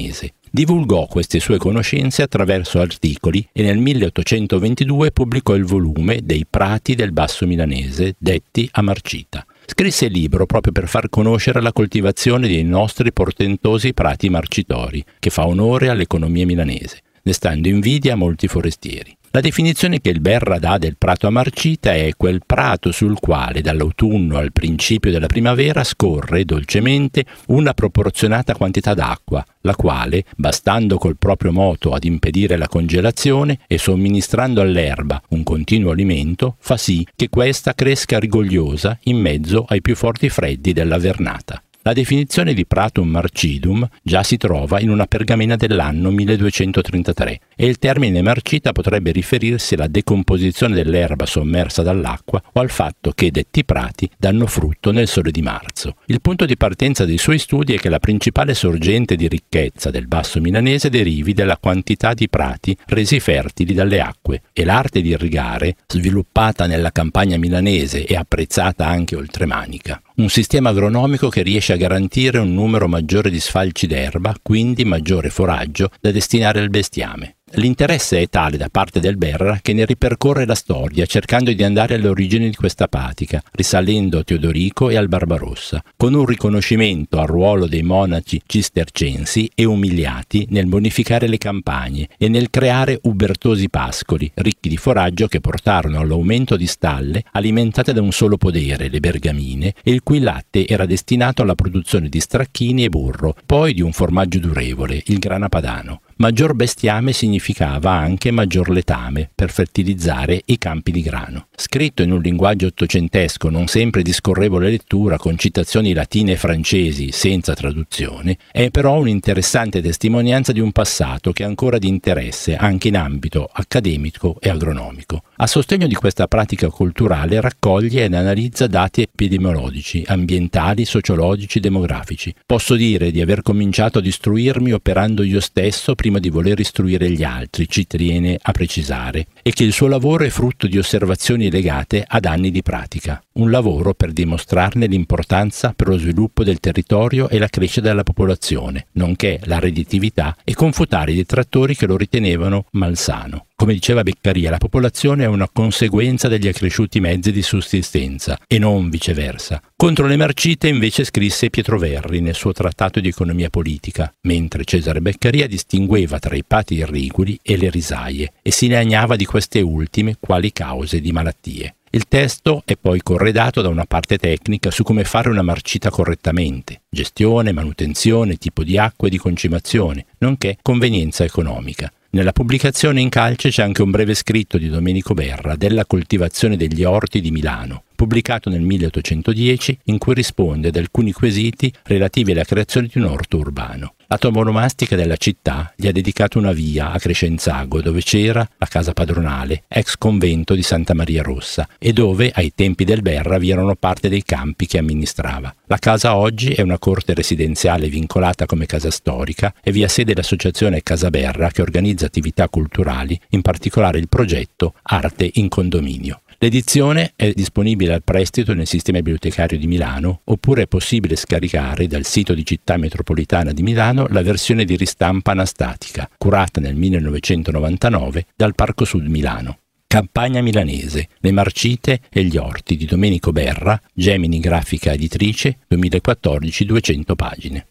Divulgò queste sue conoscenze attraverso articoli e nel milleottocentoventidue pubblicò il volume dei Prati del Basso Milanese, detti a Marcita. Scrisse il libro proprio per far conoscere la coltivazione dei nostri portentosi prati marcitori, che fa onore all'economia milanese, destando invidia a molti forestieri. La definizione che il Berra dà del prato a Marcita è quel prato sul quale dall'autunno al principio della primavera scorre dolcemente una proporzionata quantità d'acqua, la quale, bastando col proprio moto ad impedire la congelazione e somministrando all'erba un continuo alimento, fa sì che questa cresca rigogliosa in mezzo ai più forti freddi della vernata. La definizione di pratum marcidum già si trova in una pergamena dell'anno milleduecentotrentatré e il termine marcita potrebbe riferirsi alla decomposizione dell'erba sommersa dall'acqua o al fatto che detti prati danno frutto nel sole di marzo. Il punto di partenza dei suoi studi è che la principale sorgente di ricchezza del basso milanese derivi dalla quantità di prati resi fertili dalle acque e l'arte di irrigare, sviluppata nella campagna milanese e apprezzata anche oltremanica. Un sistema agronomico che riesce a garantire un numero maggiore di sfalci d'erba, quindi maggiore foraggio da destinare al bestiame. L'interesse è tale da parte del Berra che ne ripercorre la storia, cercando di andare alle origini di questa pratica, risalendo a Teodorico e al Barbarossa, con un riconoscimento al ruolo dei monaci cistercensi e umiliati nel bonificare le campagne e nel creare ubertosi pascoli, ricchi di foraggio che portarono all'aumento di stalle alimentate da un solo podere, le bergamine, e il cui latte era destinato alla produzione di stracchini e burro, poi di un formaggio durevole, il grana padano. Maggior bestiame significava anche maggior letame per fertilizzare i campi di grano. Scritto in un linguaggio ottocentesco non sempre di scorrevole lettura con citazioni latine e francesi senza traduzione, è però un'interessante testimonianza di un passato che è ancora di interesse anche in ambito accademico e agronomico. A sostegno di questa pratica culturale raccoglie ed analizza dati epidemiologici, ambientali, sociologici, demografici. Posso dire di aver cominciato ad istruirmi operando io stesso prima di voler istruire gli altri, ci tiene a precisare, e che il suo lavoro è frutto di osservazioni legate ad anni di pratica. Un lavoro per dimostrarne l'importanza per lo sviluppo del territorio e la crescita della popolazione, nonché la redditività, e confutare i detrattori che lo ritenevano malsano. Come diceva Beccaria, la popolazione è una conseguenza degli accresciuti mezzi di sussistenza e non viceversa. Contro le marcite invece scrisse Pietro Verri nel suo trattato di economia politica, mentre Cesare Beccaria distingueva tra i pati irriguli e le risaie e si lagnava di queste ultime quali cause di malattie. Il testo è poi corredato da una parte tecnica su come fare una marcita correttamente, gestione, manutenzione, tipo di acqua e di concimazione, nonché convenienza economica. Nella pubblicazione in calce c'è anche un breve scritto di Domenico Berra della coltivazione degli orti di Milano, pubblicato nel milleottocentodieci, in cui risponde ad alcuni quesiti relativi alla creazione di un orto urbano. La toponomastica della città gli ha dedicato una via a Crescenzago, dove c'era la casa padronale, ex convento di Santa Maria Rossa, e dove, ai tempi del Berra, vi erano parte dei campi che amministrava. La casa oggi è una corte residenziale vincolata come casa storica e vi ha sede l'associazione Casa Berra, che organizza attività culturali, in particolare il progetto Arte in Condominio. L'edizione è disponibile al prestito nel sistema bibliotecario di Milano, oppure è possibile scaricare dal sito di Città Metropolitana di Milano la versione di ristampa anastatica, curata nel millenovecentonovantanove dal Parco Sud Milano. Campagna milanese, le marcite e gli orti di Domenico Berra, Gemini Grafica Editrice, duemilaquattordici, duecento pagine.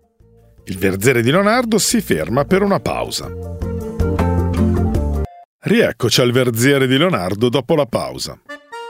Il Verzere di Leonardo si ferma per una pausa. Rieccoci al Verzere di Leonardo dopo la pausa.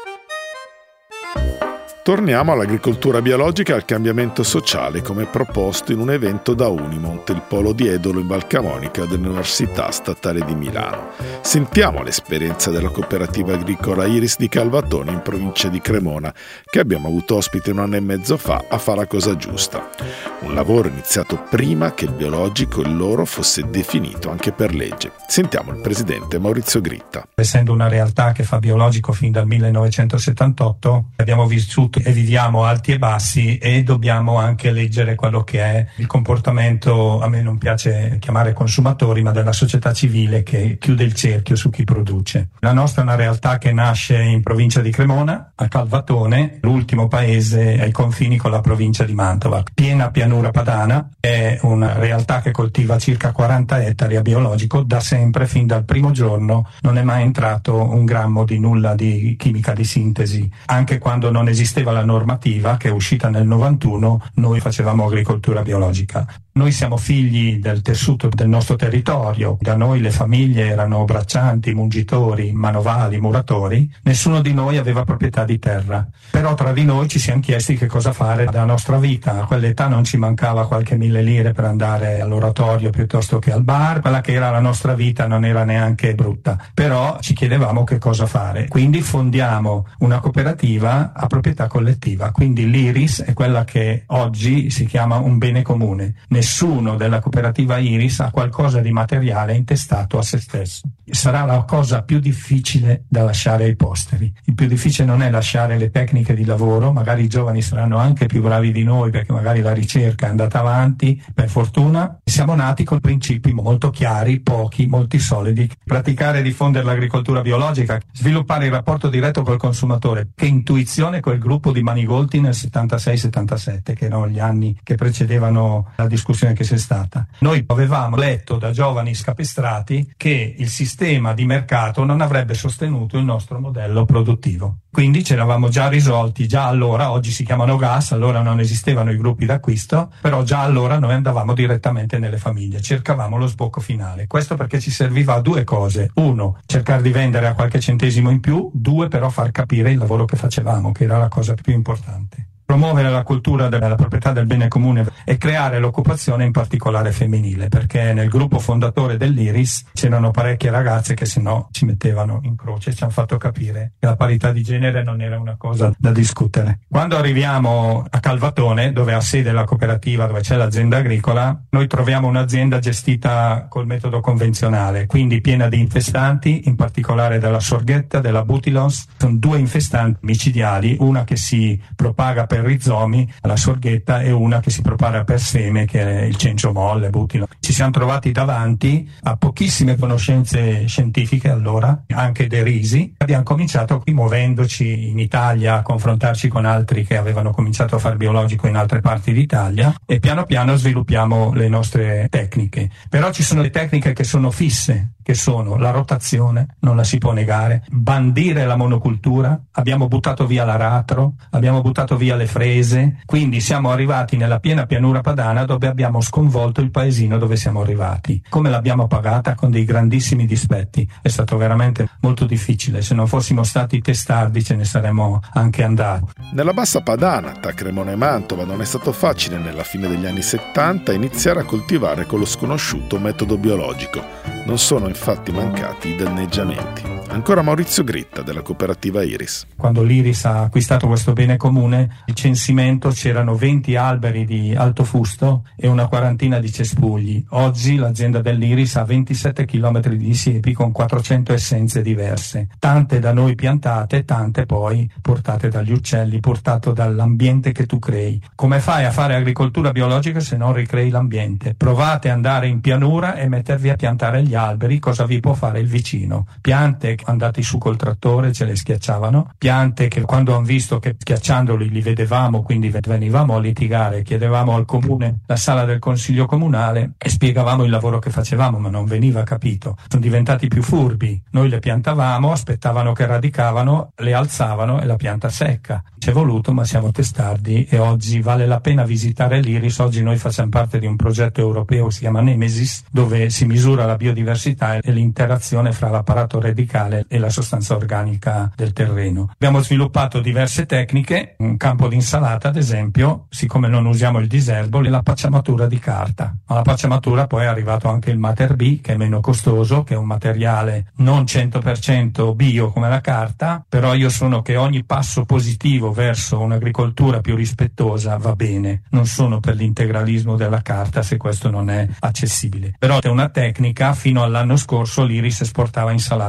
Torniamo all'agricoltura biologica e al cambiamento sociale come proposto in un evento da Unimont, il polo di Edolo in Val Camonica dell'Università Statale di Milano. Sentiamo l'esperienza della cooperativa agricola Iris di Calvatone in provincia di Cremona, che abbiamo avuto ospite un anno e mezzo fa a Fa la cosa giusta. Un lavoro iniziato prima che il biologico, il loro, fosse definito anche per legge. Sentiamo il presidente Maurizio Gritta. Essendo una realtà che fa biologico fin dal millenovecentosettantotto, abbiamo vissuto vissuto e viviamo alti e bassi, e dobbiamo anche leggere quello che è il comportamento, a me non piace chiamare consumatori, ma della società civile, che chiude il cerchio su chi produce. La nostra è una realtà che nasce in provincia di Cremona, a Calvatone, l'ultimo paese ai confini con la provincia di Mantova, piena pianura padana. È una realtà che coltiva circa quaranta ettari a biologico da sempre, fin dal primo giorno non è mai entrato un grammo di nulla di chimica di sintesi. Anche quando non esisteva la normativa, che è uscita nel novantuno, noi facevamo agricoltura biologica. Noi siamo figli del tessuto del nostro territorio. Da noi le famiglie erano braccianti, mungitori, manovali, muratori. Nessuno di noi aveva proprietà di terra. Però tra di noi ci siamo chiesti che cosa fare della nostra vita. A quell'età non ci mancava qualche mille lire per andare all'oratorio piuttosto che al bar. Quella che era la nostra vita non era neanche brutta. Però ci chiedevamo che cosa fare. Quindi fondiamo una cooperativa a proprietà collettiva. Quindi l'Iris è quella che oggi si chiama un bene comune. Nessuno della cooperativa Iris ha qualcosa di materiale intestato a se stesso. Sarà la cosa più difficile da lasciare ai posteri. Il più difficile non è lasciare le tecniche di lavoro, magari i giovani saranno anche più bravi di noi perché magari la ricerca è andata avanti, per fortuna. Siamo nati con principi molto chiari, pochi, molti solidi. Praticare e diffondere l'agricoltura biologica, sviluppare il rapporto diretto col consumatore. Che intuizione quel gruppo di Manigolti nel settantasei settantasette, che erano gli anni che precedevano la discussione che c'è stata. Noi avevamo letto da giovani scapestrati che il sistema di mercato non avrebbe sostenuto il nostro modello produttivo. Quindi ce l'avamo già risolti già allora. Oggi si chiamano gas, allora non esistevano i gruppi d'acquisto, però già allora noi andavamo direttamente nelle famiglie, cercavamo lo sbocco finale. Questo perché ci serviva a due cose: uno, cercare di vendere a qualche centesimo in più; due, però far capire il lavoro che facevamo, che era la cosa più importante. Promuovere la cultura della proprietà del bene comune e creare l'occupazione, in particolare femminile, perché nel gruppo fondatore dell'Iris c'erano parecchie ragazze che se no ci mettevano in croce e ci hanno fatto capire che la parità di genere non era una cosa da discutere. Quando arriviamo a Calvatone, dove ha sede la cooperativa, dove c'è l'azienda agricola, noi troviamo un'azienda gestita col metodo convenzionale, quindi piena di infestanti, in particolare della sorghetta, della Butilos. Sono due infestanti micidiali, una che si propaga per rizomi, la sorghetta, e una che si propaga per seme, che è il cencio molle, butilo. Ci siamo trovati davanti a pochissime conoscenze scientifiche allora, anche derisi. Abbiamo cominciato qui, muovendoci in Italia, a confrontarci con altri che avevano cominciato a fare biologico in altre parti d'Italia, e piano piano sviluppiamo le nostre tecniche. Però ci sono le tecniche che sono fisse, che sono la rotazione, non la si può negare, bandire la monocultura, abbiamo buttato via l'aratro, abbiamo buttato via le frese, quindi siamo arrivati nella piena pianura padana, dove abbiamo sconvolto il paesino dove siamo arrivati. Come l'abbiamo pagata? Con dei grandissimi dispetti. È stato veramente molto difficile. Se non fossimo stati testardi ce ne saremmo anche andati. Nella bassa padana, tra Cremona e Mantova, non è stato facile nella fine degli anni settanta iniziare a coltivare con lo sconosciuto metodo biologico. Non sono infatti mancati i danneggiamenti. Ancora Maurizio Gritta della cooperativa Iris. Quando l'Iris ha acquistato questo bene comune, il censimento c'erano venti alberi di alto fusto e una quarantina di cespugli. Oggi l'azienda dell'Iris ha ventisette chilometri di siepi con quattrocento essenze diverse, tante da noi piantate, tante poi portate dagli uccelli, portato dall'ambiente che tu crei. Come fai a fare agricoltura biologica se non ricrei l'ambiente? Provate ad andare in pianura e mettervi a piantare gli alberi. Cosa vi può fare il vicino? Piante andati su col trattore ce le schiacciavano, piante che quando hanno visto che schiacciandoli li vedevamo, quindi venivamo a litigare, chiedevamo al comune la sala del consiglio comunale e spiegavamo il lavoro che facevamo, ma non veniva capito. Sono diventati più furbi, noi le piantavamo, aspettavano che radicavano, le alzavano e la pianta secca. Ci è voluto, ma siamo testardi, e oggi vale la pena visitare l'Iris. Oggi noi facciamo parte di un progetto europeo che si chiama Nemesis, dove si misura la biodiversità e l'interazione fra l'apparato radicale e la sostanza organica del terreno. Abbiamo sviluppato diverse tecniche, un campo di insalata ad esempio, siccome non usiamo il diserbo, la pacciamatura di carta. Alla pacciamatura poi è arrivato anche il Mater B, che è meno costoso, che è un materiale non cento per cento bio come la carta, però io sono che ogni passo positivo verso un'agricoltura più rispettosa va bene. Non sono per l'integralismo della carta se questo non è accessibile. Però è una tecnica. Fino all'anno scorso l'Iris esportava insalata in Danimarca.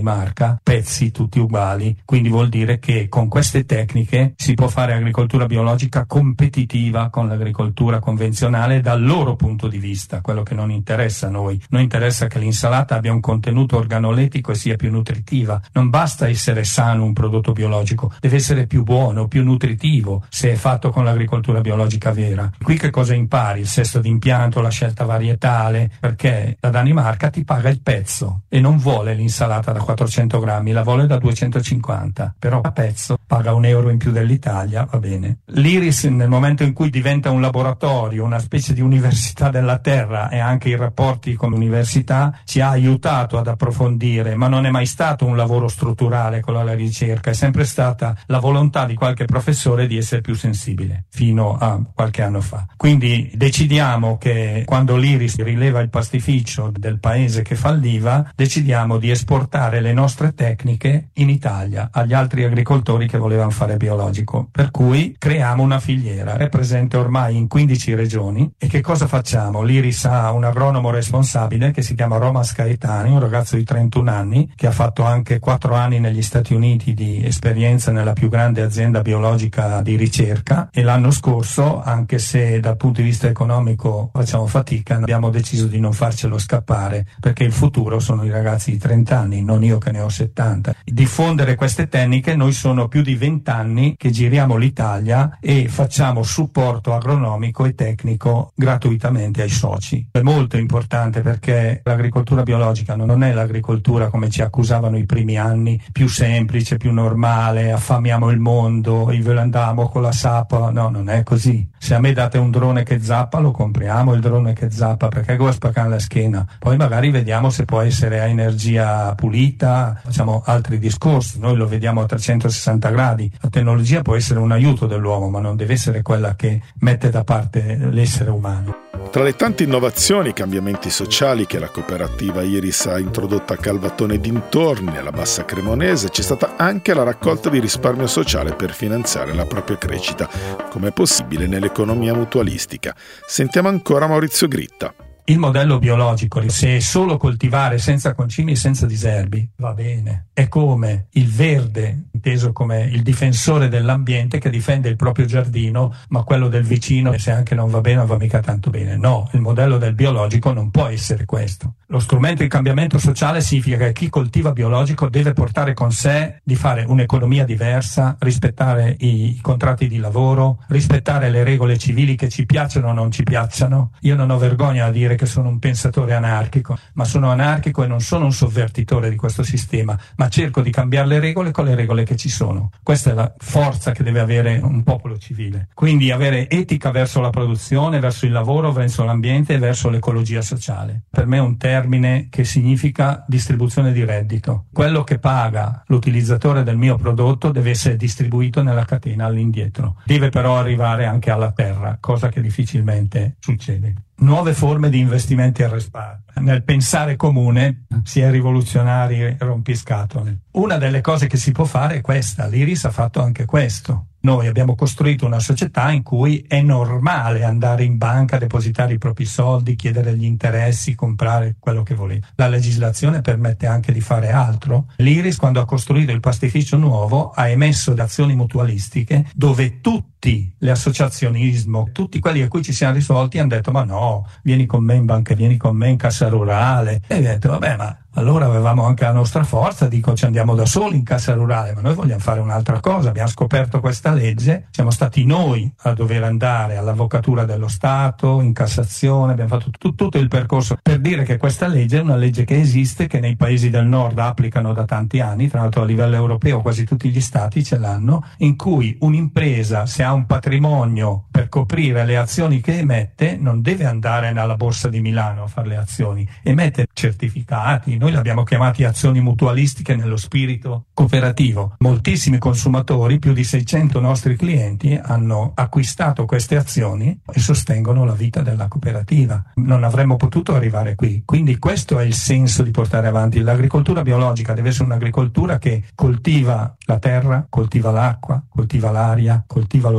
Danimarca, pezzi tutti uguali, quindi vuol dire che con queste tecniche si può fare agricoltura biologica competitiva con l'agricoltura convenzionale dal loro punto di vista, quello che non interessa a noi. Noi interessa che l'insalata abbia un contenuto organolettico e sia più nutritiva. Non basta essere sano un prodotto biologico, deve essere più buono, più nutritivo se è fatto con l'agricoltura biologica vera. Qui che cosa impari? Il sesto d'impianto, la scelta varietale, perché la Danimarca ti paga il pezzo e non vuole l'insalata da quattrocento grammi, la vuole da duecentocinquanta, però a pezzo paga un euro in più dell'Italia, va bene. L'Iris, nel momento in cui diventa un laboratorio, una specie di università della terra, e anche i rapporti con l'università ci ha aiutato ad approfondire, ma non è mai stato un lavoro strutturale con la ricerca, è sempre stata la volontà di qualche professore di essere più sensibile, fino a qualche anno fa. Quindi decidiamo che quando l'Iris rileva il pastificio del paese che falliva, decidiamo di esportare le nostre tecniche in Italia agli altri agricoltori che volevano fare biologico, per cui creiamo una filiera, è presente ormai in quindici regioni. E che cosa facciamo? L'Iris ha un agronomo responsabile che si chiama Romas Caetani, un ragazzo di trentuno anni che ha fatto anche quattro anni negli Stati Uniti di esperienza nella più grande azienda biologica di ricerca, e l'anno scorso, anche se dal punto di vista economico facciamo fatica, abbiamo deciso di non farcelo scappare, perché il futuro sono i ragazzi di trenta anni, non io che ne ho settanta. Diffondere queste tecniche, noi sono più di venti anni che giriamo l'Italia e facciamo supporto agronomico e tecnico gratuitamente ai soci. È molto importante, perché l'agricoltura biologica non è l'agricoltura come ci accusavano i primi anni, più semplice, più normale, affamiamo il mondo, andiamo con la sappa. No, non è così. Se a me date un drone che zappa, lo compriamo il drone che zappa, perché go a spaccare la schiena. Poi magari vediamo se può essere a energia pulita, facciamo altri discorsi, noi lo vediamo a trecentosessanta gradi. La tecnologia può essere un aiuto dell'uomo, ma non deve essere quella che mette da parte l'essere umano. Tra le tante innovazioni e cambiamenti sociali che la cooperativa Iris ha introdotto a Calvatone e dintorni, alla Bassa Cremonese, c'è stata anche la raccolta di risparmio sociale per finanziare la propria crescita, come è possibile nell'economia mutualistica. Sentiamo ancora Maurizio Gritta. Il modello biologico, se è solo coltivare senza concimi e senza diserbi, va bene. È come il verde, inteso come il difensore dell'ambiente che difende il proprio giardino, ma quello del vicino, se anche non va bene, non va mica tanto bene. No, il modello del biologico non può essere questo. Lo strumento di cambiamento sociale significa che chi coltiva biologico deve portare con sé di fare un'economia diversa, rispettare i contratti di lavoro, rispettare le regole civili che ci piacciono o non ci piacciono. Io non ho vergogna a dire che sono un pensatore anarchico, ma sono anarchico e non sono un sovvertitore di questo sistema, ma cerco di cambiare le regole con le regole che ci sono. Questa è la forza che deve avere un popolo civile. Quindi avere etica verso la produzione, verso il lavoro, verso l'ambiente e verso l'ecologia sociale. Per me è un termine che significa distribuzione di reddito. Quello che paga l'utilizzatore del mio prodotto deve essere distribuito nella catena all'indietro. Deve però arrivare anche alla terra, cosa che difficilmente succede. Nuove forme di investimenti al risparmio. Nel pensare comune si è rivoluzionari e rompiscatole. Una delle cose che si può fare è questa. L'Iris ha fatto anche questo. Noi abbiamo costruito una società in cui è normale andare in banca, depositare i propri soldi, chiedere gli interessi, comprare quello che volete. La legislazione permette anche di fare altro. L'Iris, quando ha costruito il pastificio nuovo, ha emesso azioni mutualistiche dove tutti l'associazionismo, tutti quelli a cui ci siamo risolti hanno detto: ma no, vieni con me in banca, vieni con me in cassa rurale. E abbiamo detto: vabbè, ma allora avevamo anche la nostra forza, dico, ci andiamo da soli in cassa rurale, ma noi vogliamo fare un'altra cosa. Abbiamo scoperto questa legge, siamo stati noi a dover andare all'avvocatura dello Stato, in Cassazione, abbiamo fatto t- tutto il percorso per dire che questa legge è una legge che esiste, che nei paesi del nord applicano da tanti anni, tra l'altro a livello europeo quasi tutti gli stati ce l'hanno, in cui un'impresa, se ha un patrimonio per coprire le azioni che emette, non deve andare alla borsa di Milano a fare le azioni, emette certificati. Noi le abbiamo chiamati azioni mutualistiche nello spirito cooperativo. Moltissimi consumatori, più di seicento nostri clienti, hanno acquistato queste azioni e sostengono la vita della cooperativa. Non avremmo potuto arrivare qui. Quindi questo è il senso di portare avanti. L'agricoltura biologica deve essere un'agricoltura che coltiva la terra, coltiva l'acqua, coltiva l'aria, coltiva lo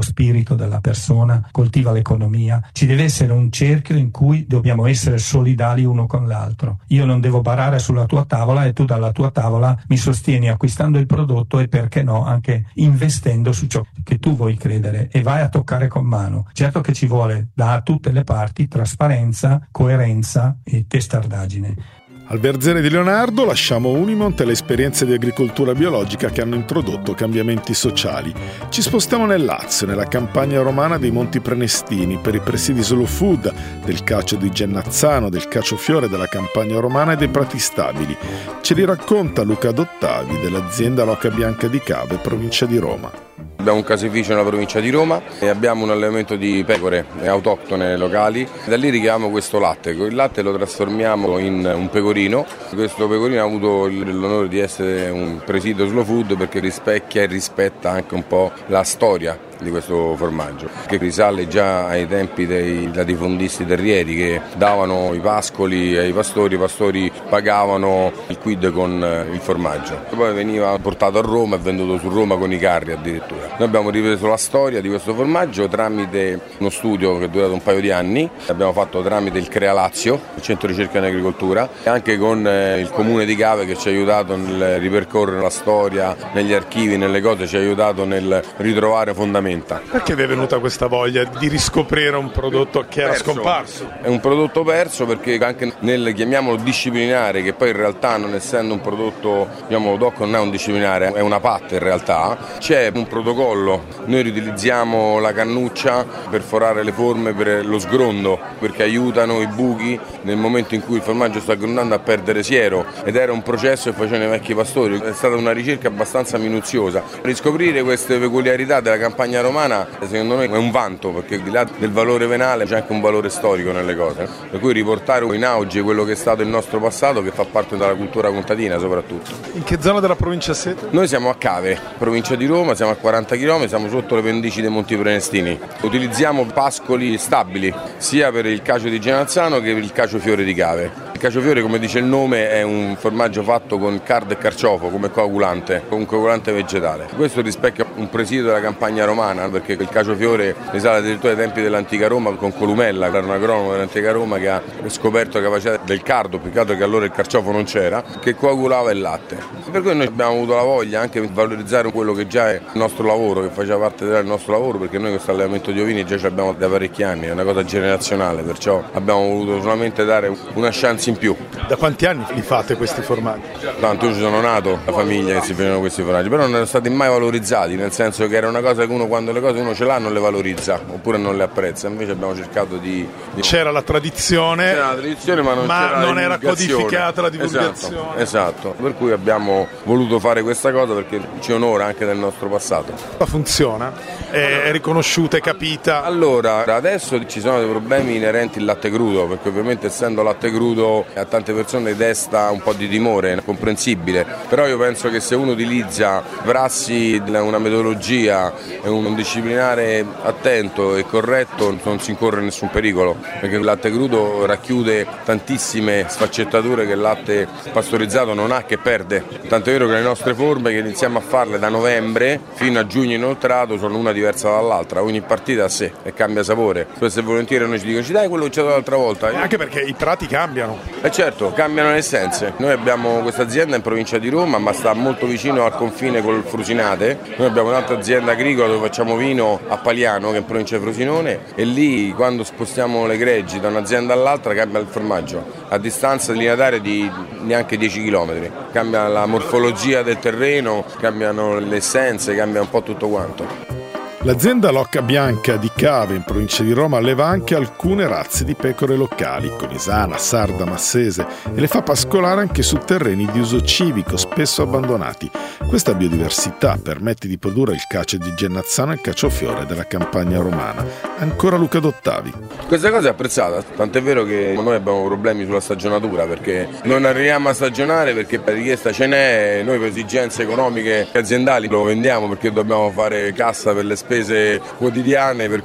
lo spirito della persona, coltiva l'economia. Ci deve essere un cerchio in cui dobbiamo essere solidali uno con l'altro. Io non devo barare sulla tua tavola e tu dalla tua tavola mi sostieni acquistando il prodotto e, perché no, anche investendo su ciò che tu vuoi credere, e vai a toccare con mano. Certo che ci vuole da tutte le parti trasparenza, coerenza e testardaggine. Al Verzere di Leonardo lasciamo Unimont e le esperienze di agricoltura biologica che hanno introdotto cambiamenti sociali. Ci spostiamo nel Lazio, nella campagna romana dei Monti Prenestini, per i presidi Slow Food, del cacio di Gennazzano, del Caciofiore, della campagna romana e dei Prati Stabili. Ce li racconta Luca Dottavi dell'azienda L'Oca Bianca di Cave, provincia di Roma. Abbiamo un caseificio nella provincia di Roma e abbiamo un allevamento di pecore autoctone locali. Da lì richiamo questo latte. Il latte lo trasformiamo in un pecorino. Questo pecorino ha avuto l'onore di essere un presidio slow food perché rispecchia e rispetta anche un po' la storia di questo formaggio, che risale già ai tempi dei latifondisti terrieri che davano i pascoli ai pastori, i pastori pagavano il quid con il formaggio. Poi veniva portato a Roma e venduto su Roma con i carri addirittura. Noi abbiamo ripreso la storia di questo formaggio tramite uno studio che è durato un paio di anni, l'abbiamo fatto tramite il Crea Lazio, il centro ricerca in agricoltura, e anche con il comune di Cave che ci ha aiutato nel ripercorrere la storia, negli archivi, nelle cose, ci ha aiutato nel ritrovare fondamenti. Perché vi è venuta questa voglia di riscoprire un prodotto che era perso. scomparso? È un prodotto perso perché anche nel, chiamiamolo disciplinare, che poi in realtà non essendo un prodotto, diciamo, D O C non è un disciplinare, è una patta in realtà, c'è un protocollo. Noi riutilizziamo la cannuccia per forare le forme per lo sgrondo, perché aiutano i buchi nel momento in cui il formaggio sta grondando a perdere siero, ed era un processo che facevano i vecchi pastori. È stata una ricerca abbastanza minuziosa. Riscoprire queste peculiarità della campagna romana secondo noi è un vanto, perché al di là del valore venale c'è anche un valore storico nelle cose, per cui riportare in auge quello che è stato il nostro passato, che fa parte della cultura contadina soprattutto. In che zona della provincia siete? Noi siamo a Cave, provincia di Roma, siamo a quaranta chilometri, siamo sotto le pendici dei Monti Prenestini. Utilizziamo pascoli stabili sia per il cacio di Genazzano che per il Caciofiore di Cave. Il Caciofiore, come dice il nome, è un formaggio fatto con cardo e carciofo come coagulante, con un coagulante vegetale. Questo rispecchia un presidio della campagna romana, perché il Caciofiore risale addirittura ai tempi dell'antica Roma con Columella, che era un agronomo dell'antica Roma che ha scoperto la capacità del cardo, più che altro che allora il carciofo non c'era, che coagulava il latte. Per cui noi abbiamo avuto la voglia anche di valorizzare quello che già è il nostro lavoro, che faceva parte del nostro lavoro, perché noi questo allevamento di ovini già ce l'abbiamo da parecchi anni, è una cosa generazionale, perciò abbiamo voluto solamente dare una chance in più. Da quanti anni li fate questi formaggi? Tanto io ci sono nato, la famiglia che si facevano questi formaggi, però non erano stati mai valorizzati, nel senso che era una cosa che uno, quando le cose uno ce l'ha, non le valorizza oppure non le apprezza. Invece abbiamo cercato di, di... c'era la tradizione, c'era la tradizione ma non, ma c'era non la era codificata la divulgazione. Esatto, esatto, per cui abbiamo voluto fare questa cosa perché ci onora anche del nostro passato. Ma funziona? È riconosciuta, è capita? Allora, adesso ci sono dei problemi inerenti al latte crudo, perché ovviamente essendo latte crudo a tante persone desta un po' di timore, è comprensibile, però io penso che se uno utilizza prassi, una metodologia e un disciplinare attento e corretto non si incorre nessun pericolo, perché il latte crudo racchiude tantissime sfaccettature che il latte pastorizzato non ha, che perde. Tanto è vero che le nostre forme, che iniziamo a farle da novembre fino a giugno inoltrato, sono una diversa dall'altra, ogni partita a sé e cambia sapore. Spesso e volentieri noi ci dicono ci dai quello che c'è dato l'altra volta. E anche perché i prati cambiano. E eh certo, cambiano le essenze. Noi abbiamo questa azienda in provincia di Roma, ma sta molto vicino al confine col Frusinate. Noi abbiamo un'altra azienda agricola dove facciamo vino a Paliano, che è in provincia di Frosinone, e lì quando spostiamo le greggi da un'azienda all'altra cambia il formaggio, a distanza lineare di neanche dieci chilometri. Cambia la morfologia del terreno, cambiano le essenze, cambia un po' tutto quanto. L'azienda L'Oca Bianca di Cave, in provincia di Roma, alleva anche alcune razze di pecore locali, conisana, sarda, massese, e le fa pascolare anche su terreni di uso civico, spesso abbandonati. Questa biodiversità permette di produrre il cacio di Gennazzano e il caciofiore della campagna romana. Ancora Luca Dottavi. Questa cosa è apprezzata, tant'è vero che noi abbiamo problemi sulla stagionatura, perché non arriviamo a stagionare perché per richiesta ce n'è, noi per esigenze economiche aziendali lo vendiamo perché dobbiamo fare cassa per le spese quotidiane, per cui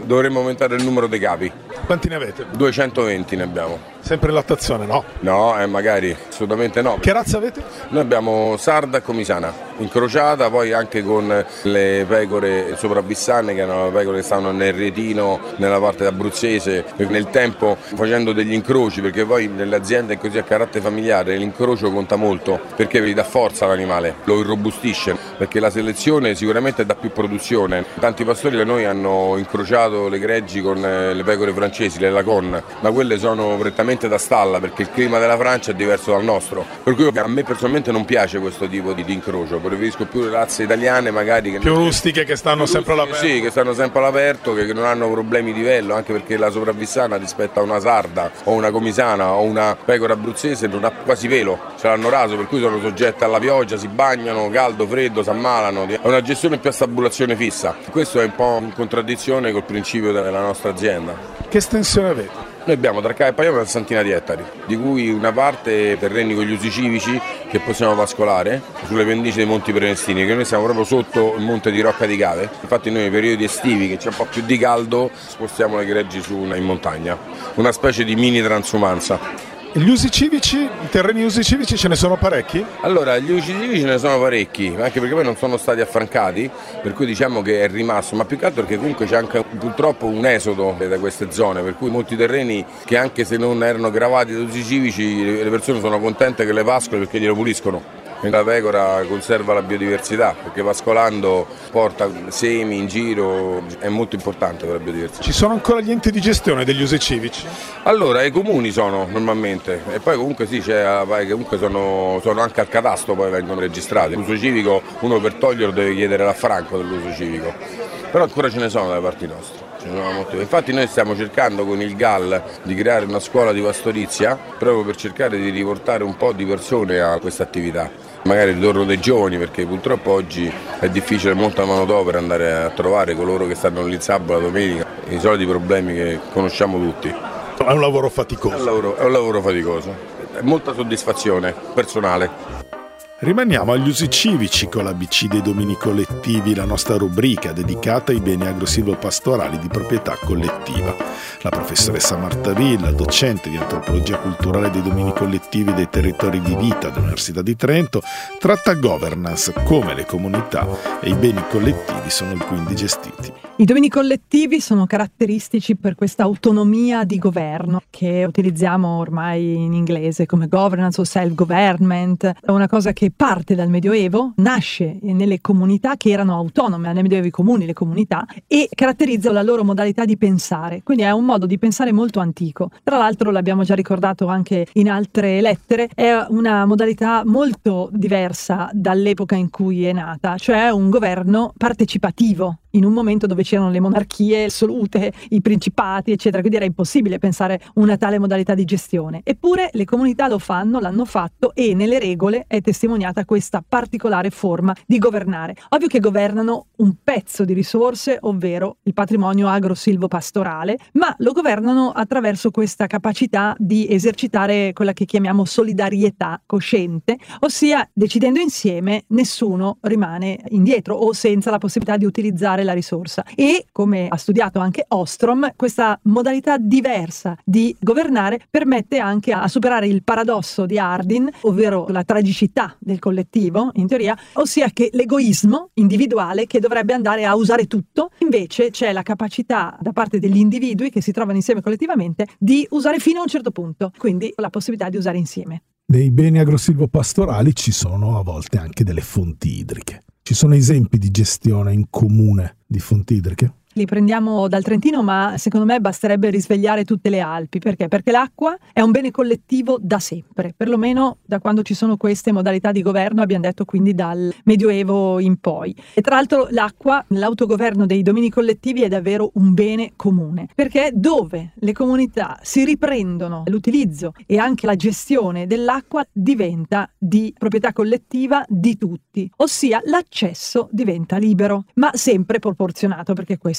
dovremmo aumentare il numero dei capi. Quanti ne avete? duecentoventi ne abbiamo. Sempre lattazione, no? No, eh, magari, assolutamente no. Che razza avete? Noi abbiamo sarda e comisana, incrociata poi anche con le pecore sopravvissane, che erano le pecore che stavano nel retino, nella parte abruzzese, nel tempo facendo degli incroci, perché poi nelle aziende così a carattere familiare l'incrocio conta molto, perché gli dà forza all'animale, lo irrobustisce, perché la selezione sicuramente dà più produzione. Tanti pastori da noi hanno incrociato le greggi con le pecore francesi, le Lagon, ma quelle sono prettamente da stalla, perché il clima della Francia è diverso dal nostro, per cui a me personalmente non piace questo tipo di, di incrocio, preferisco più le razze italiane magari, che più rustiche, che stanno sempre all'aperto. Sì, che stanno sempre all'aperto, che, che non hanno problemi di vello, anche perché la sopravvissana rispetto a una sarda o una comisana o una pecora abruzzese non ha quasi pelo, ce l'hanno raso, per cui sono soggette alla pioggia, si bagnano, caldo, freddo, si ammalano, è una gestione più a stabulazione fissa. Questo è un po' in contraddizione col principio della nostra azienda. Che estensione avete? Noi abbiamo tra Caio e Paiano una sessantina di ettari, di cui una parte terreni con gli usi civici che possiamo pascolare sulle pendici dei Monti Prenestini, che noi siamo proprio sotto il monte di Rocca di Cave. Infatti noi nei periodi estivi, che c'è un po' più di caldo, spostiamo le greggi su in montagna, una specie di mini transumanza. Gli usi civici, i terreni usi civici ce ne sono parecchi? Allora, gli usi civici ce ne sono parecchi, anche perché poi non sono stati affrancati, per cui diciamo che è rimasto, ma più che altro perché comunque c'è anche purtroppo un esodo da queste zone, per cui molti terreni che anche se non erano gravati da usi civici, le persone sono contente che le pascoli perché glielo puliscono. La pecora conserva la biodiversità, perché pascolando porta semi in giro, è molto importante per la biodiversità. Ci sono ancora gli enti di gestione degli usi civici? Allora, i comuni sono normalmente, e poi comunque sì, c'è, comunque sono, sono anche al catasto, poi vengono registrati. L'uso civico, uno per toglierlo deve chiedere l'affranco dell'uso civico, però ancora ce ne sono dalle parti nostre. Infatti noi stiamo cercando con il G A L di creare una scuola di pastorizia proprio per cercare di riportare un po' di persone a questa attività, magari il ritorno dei giovani, perché purtroppo oggi è difficile, molta manodopera andare a trovare coloro che stanno lì il sabato, la domenica, i soliti problemi che conosciamo tutti. È un lavoro faticoso. È un lavoro, è un lavoro faticoso, è molta soddisfazione personale. Rimaniamo agli usi civici con l'A B C dei domini collettivi, la nostra rubrica dedicata ai beni agro-silvopastorali di proprietà collettiva. La professoressa Marta Villa, docente di antropologia culturale dei domini collettivi dei territori di vita dell'Università di Trento, tratta governance, come le comunità e i beni collettivi sono quindi gestiti. I domini collettivi sono caratteristici per questa autonomia di governo che utilizziamo ormai in inglese come governance o self-government. È una cosa che parte dal Medioevo, nasce nelle comunità che erano autonome, nel Medioevo i comuni, le comunità, e caratterizza la loro modalità di pensare. Quindi è un modo di pensare molto antico. Tra l'altro, l'abbiamo già ricordato anche in altre lettere, è una modalità molto diversa dall'epoca in cui è nata, cioè un governo partecipativo, in un momento dove c'erano le monarchie assolute, i principati, eccetera, quindi era impossibile pensare una tale modalità di gestione. Eppure le comunità lo fanno, l'hanno fatto, e nelle regole è testimoniata questa particolare forma di governare. Ovvio che governano un pezzo di risorse, ovvero il patrimonio agro-silvopastorale, ma lo governano attraverso questa capacità di esercitare quella che chiamiamo solidarietà cosciente, ossia decidendo insieme nessuno rimane indietro o senza la possibilità di utilizzare la risorsa. E come ha studiato anche Ostrom, questa modalità diversa di governare permette anche a superare il paradosso di Hardin, ovvero la tragicità del collettivo, in teoria, ossia che l'egoismo individuale che dovrebbe andare a usare tutto, invece c'è la capacità da parte degli individui che si trovano insieme collettivamente di usare fino a un certo punto, quindi la possibilità di usare insieme. Nei beni agro-silvopastorali ci sono a volte anche delle fonti idriche. Ci sono esempi di gestione in comune di fonti idriche? Li prendiamo dal Trentino, ma secondo me basterebbe risvegliare tutte le Alpi. Perché? Perché l'acqua è un bene collettivo da sempre, perlomeno da quando ci sono queste modalità di governo, abbiamo detto quindi dal Medioevo in poi. E tra l'altro l'acqua, nell'autogoverno dei domini collettivi, è davvero un bene comune, perché dove le comunità si riprendono l'utilizzo e anche la gestione dell'acqua diventa di proprietà collettiva di tutti, ossia l'accesso diventa libero, ma sempre proporzionato, perché questo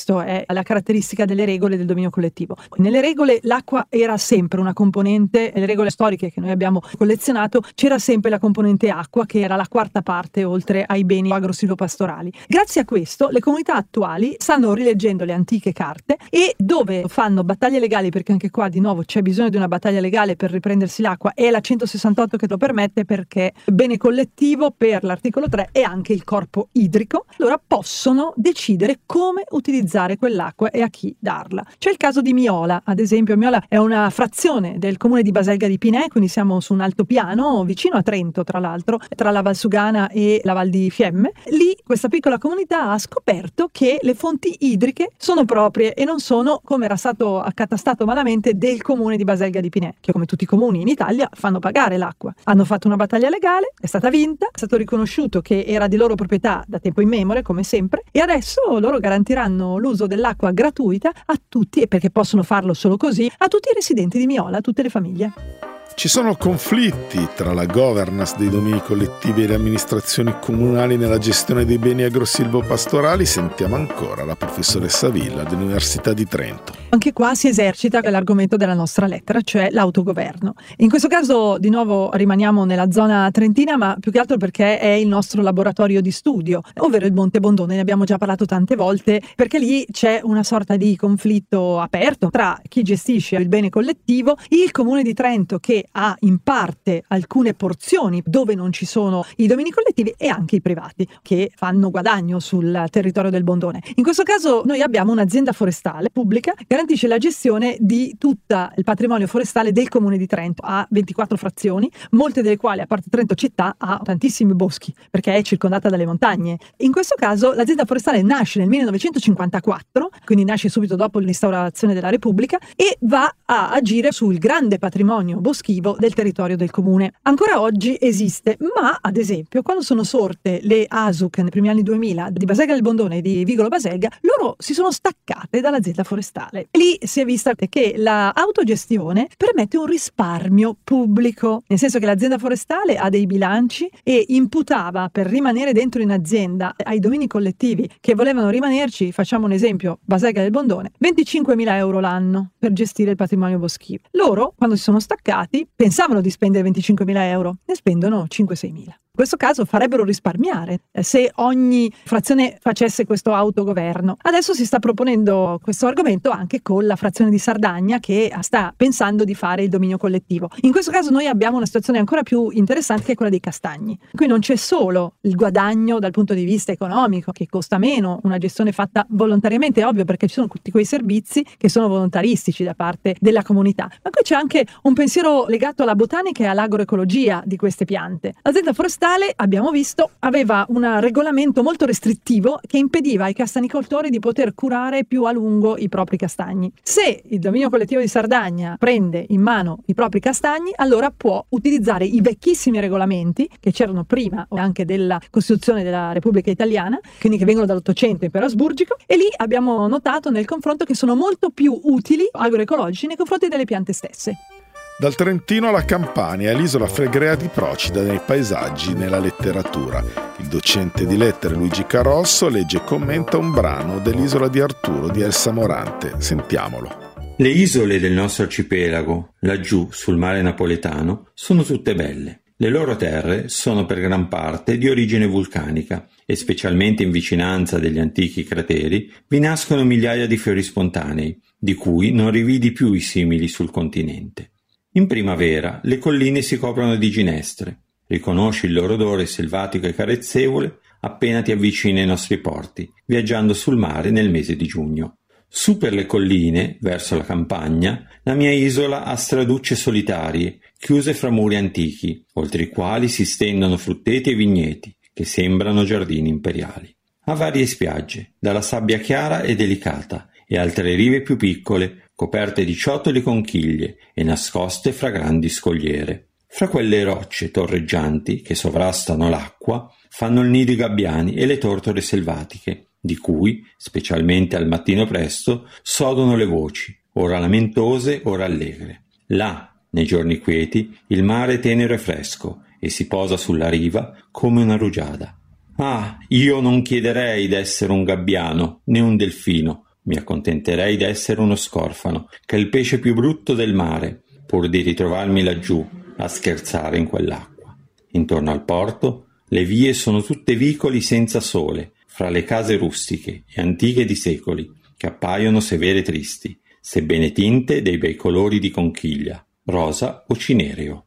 questa è la caratteristica delle regole del dominio collettivo. Nelle regole l'acqua era sempre una componente, nelle regole storiche che noi abbiamo collezionato c'era sempre la componente acqua, che era la quarta parte oltre ai beni agro-silvopastorali. Grazie a questo le comunità attuali stanno rileggendo le antiche carte, e dove fanno battaglie legali, perché anche qua di nuovo c'è bisogno di una battaglia legale per riprendersi l'acqua, è la centosessantotto che lo permette, perché bene collettivo per l'articolo tre è anche il corpo idrico, allora possono decidere come utilizzare quell'acqua e a chi darla. C'è il caso di Miola, ad esempio. Miola è una frazione del comune di Baselga di Pinè, quindi siamo su un altopiano vicino a Trento, tra l'altro, tra la Valsugana e la Val di Fiemme. Lì questa piccola comunità ha scoperto che le fonti idriche sono proprie e non sono, come era stato accatastato malamente, del comune di Baselga di Pinè, che come tutti i comuni in Italia fanno pagare l'acqua. Hanno fatto una battaglia legale, è stata vinta, è stato riconosciuto che era di loro proprietà da tempo immemore, come sempre, e adesso loro garantiranno l'uso dell'acqua gratuita a tutti, e perché possono farlo solo così, a tutti i residenti di Miola, a tutte le famiglie. Ci sono conflitti tra la governance dei domini collettivi e le amministrazioni comunali nella gestione dei beni agro-silvopastorali? Sentiamo ancora la professoressa Villa dell'Università di Trento. Anche qua si esercita l'argomento della nostra lettera, cioè l'autogoverno. In questo caso di nuovo rimaniamo nella zona trentina, ma più che altro perché è il nostro laboratorio di studio, ovvero il Monte Bondone. Ne abbiamo già parlato tante volte, perché lì c'è una sorta di conflitto aperto tra chi gestisce il bene collettivo, il Comune di Trento, che ha in parte alcune porzioni dove non ci sono i domini collettivi, e anche i privati che fanno guadagno sul territorio del Bondone. In questo caso noi abbiamo un'azienda forestale pubblica che garantisce la gestione di tutto il patrimonio forestale del Comune di Trento. Ha ventiquattro frazioni, molte delle quali, a parte Trento città, ha tantissimi boschi perché è circondata dalle montagne. In questo caso l'azienda forestale nasce nel millenovecentocinquantaquattro, quindi nasce subito dopo l'instaurazione della Repubblica, e va a agire sul grande patrimonio boschivo del territorio del comune. Ancora oggi esiste, ma ad esempio quando sono sorte le A S U C nei primi anni duemila di Baselga del Bondone e di Vigolo Baselga, loro si sono staccate dall'azienda forestale. Lì si è vista che l'autogestione permette un risparmio pubblico, nel senso che l'azienda forestale ha dei bilanci e imputava, per rimanere dentro in azienda, ai domini collettivi che volevano rimanerci, facciamo un esempio, Baselga del Bondone, venticinquemila euro l'anno per gestire il patrimonio boschivo. Loro, quando si sono staccati, pensavano di spendere venticinquemila euro, ne spendono cinque sei mila. In questo caso farebbero risparmiare se ogni frazione facesse questo autogoverno. Adesso si sta proponendo questo argomento anche con la frazione di Sardagna, che sta pensando di fare il dominio collettivo. In questo caso noi abbiamo una situazione ancora più interessante, che è quella dei castagni. Qui non c'è solo il guadagno dal punto di vista economico, che costa meno, una gestione fatta volontariamente, è ovvio, perché ci sono tutti quei servizi che sono volontaristici da parte della comunità, ma qui c'è anche un pensiero legato alla botanica e all'agroecologia di queste piante. L'azienda forestale, abbiamo visto, aveva un regolamento molto restrittivo che impediva ai castanicoltori di poter curare più a lungo i propri castagni. Se il dominio collettivo di Sardagna prende in mano i propri castagni, allora può utilizzare i vecchissimi regolamenti che c'erano prima anche della Costituzione della Repubblica Italiana, quindi che vengono dall'Ottocento Impero Asburgico, e lì abbiamo notato nel confronto che sono molto più utili agroecologici nei confronti delle piante stesse. Dal Trentino alla Campania, l'isola Flegrea di Procida nei paesaggi, nella letteratura. Il docente di lettere Luigi Carosso legge e commenta un brano dell'Isola di Arturo di Elsa Morante. Sentiamolo. Le isole del nostro arcipelago, laggiù sul mare napoletano, sono tutte belle. Le loro terre sono per gran parte di origine vulcanica e, specialmente in vicinanza degli antichi crateri, vi nascono migliaia di fiori spontanei, di cui non rividi più i simili sul continente. In primavera le colline si coprono di ginestre. Riconosci il loro odore selvatico e carezzevole appena ti avvicini ai nostri porti, viaggiando sul mare nel mese di giugno. Su per le colline, verso la campagna, la mia isola ha straducce solitarie, chiuse fra muri antichi, oltre i quali si stendono frutteti e vigneti, che sembrano giardini imperiali. Ha varie spiagge, dalla sabbia chiara e delicata, e altre rive più piccole, coperte di ciottoli e conchiglie e nascoste fra grandi scogliere. Fra quelle rocce torreggianti che sovrastano l'acqua fanno il nido i gabbiani e le tortore selvatiche, di cui, specialmente al mattino presto, sodono le voci, ora lamentose, ora allegre. Là, nei giorni quieti, il mare è tenero e fresco e si posa sulla riva come una rugiada. Ah, io non chiederei d'essere un gabbiano né un delfino, Mi accontenterei d'essere uno scorfano, che è il pesce più brutto del mare, pur di ritrovarmi laggiù a scherzare in quell'acqua. Intorno al porto le vie sono tutte vicoli senza sole, fra le case rustiche e antiche di secoli, che appaiono severe e tristi, sebbene tinte dei bei colori di conchiglia, rosa o cinereo.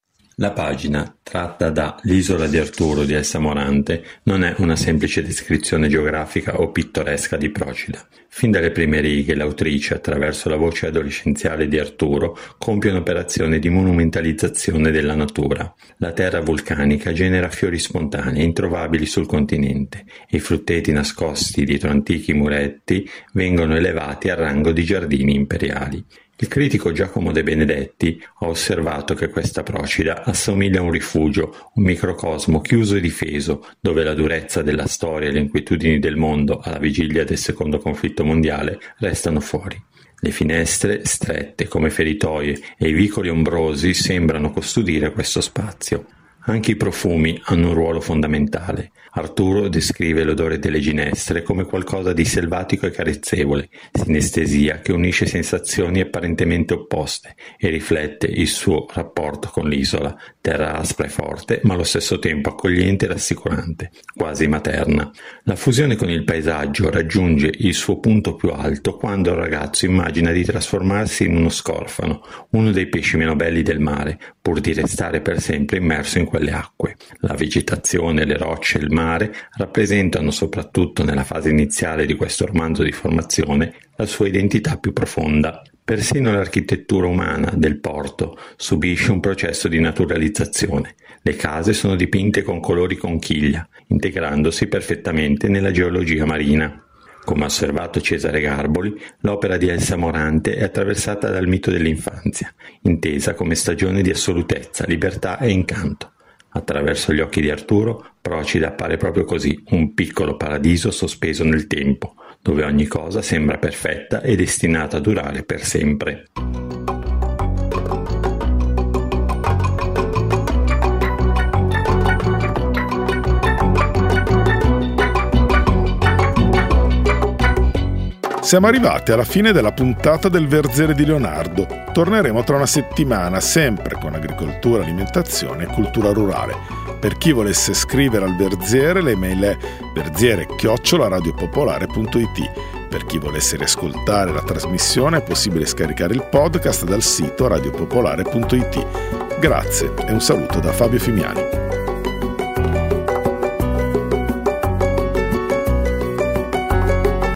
La pagina, tratta da L'isola di Arturo di Elsa Morante, non è una semplice descrizione geografica o pittoresca di Procida. Fin dalle prime righe l'autrice, attraverso la voce adolescenziale di Arturo, compie un'operazione di monumentalizzazione della natura. La terra vulcanica genera fiori spontanei introvabili sul continente e i frutteti nascosti dietro antichi muretti vengono elevati al rango di giardini imperiali. Il critico Giacomo De Benedetti ha osservato che questa Procida assomiglia a un rifugio, un microcosmo chiuso e difeso, dove la durezza della storia e le inquietudini del mondo alla vigilia del secondo conflitto mondiale restano fuori. Le finestre, strette come feritoie, e i vicoli ombrosi sembrano custodire questo spazio. Anche i profumi hanno un ruolo fondamentale. Arturo descrive l'odore delle ginestre come qualcosa di selvatico e carezzevole, sinestesia che unisce sensazioni apparentemente opposte e riflette il suo rapporto con l'isola, terra aspra e forte, ma allo stesso tempo accogliente e rassicurante, quasi materna. La fusione con il paesaggio raggiunge il suo punto più alto quando il ragazzo immagina di trasformarsi in uno scorfano, uno dei pesci meno belli del mare, pur di restare per sempre immerso in quelle acque. La vegetazione, le rocce e il mare rappresentano, soprattutto nella fase iniziale di questo romanzo di formazione, la sua identità più profonda. Persino l'architettura umana del porto subisce un processo di naturalizzazione. Le case sono dipinte con colori conchiglia, integrandosi perfettamente nella geologia marina. Come ha osservato Cesare Garboli, l'opera di Elsa Morante è attraversata dal mito dell'infanzia, intesa come stagione di assolutezza, libertà e incanto. Attraverso gli occhi di Arturo, Procida appare proprio così, un piccolo paradiso sospeso nel tempo, dove ogni cosa sembra perfetta e destinata a durare per sempre. Siamo arrivati alla fine della puntata del Verzere di Leonardo. Torneremo tra una settimana, sempre con agricoltura, alimentazione e cultura rurale. Per chi volesse scrivere al Verziere, l'email è verziere chiocciola radiopopolare punto it. Per chi volesse riascoltare la trasmissione è possibile scaricare il podcast dal sito radiopopolare punto it. Grazie e un saluto da Fabio Fimiani.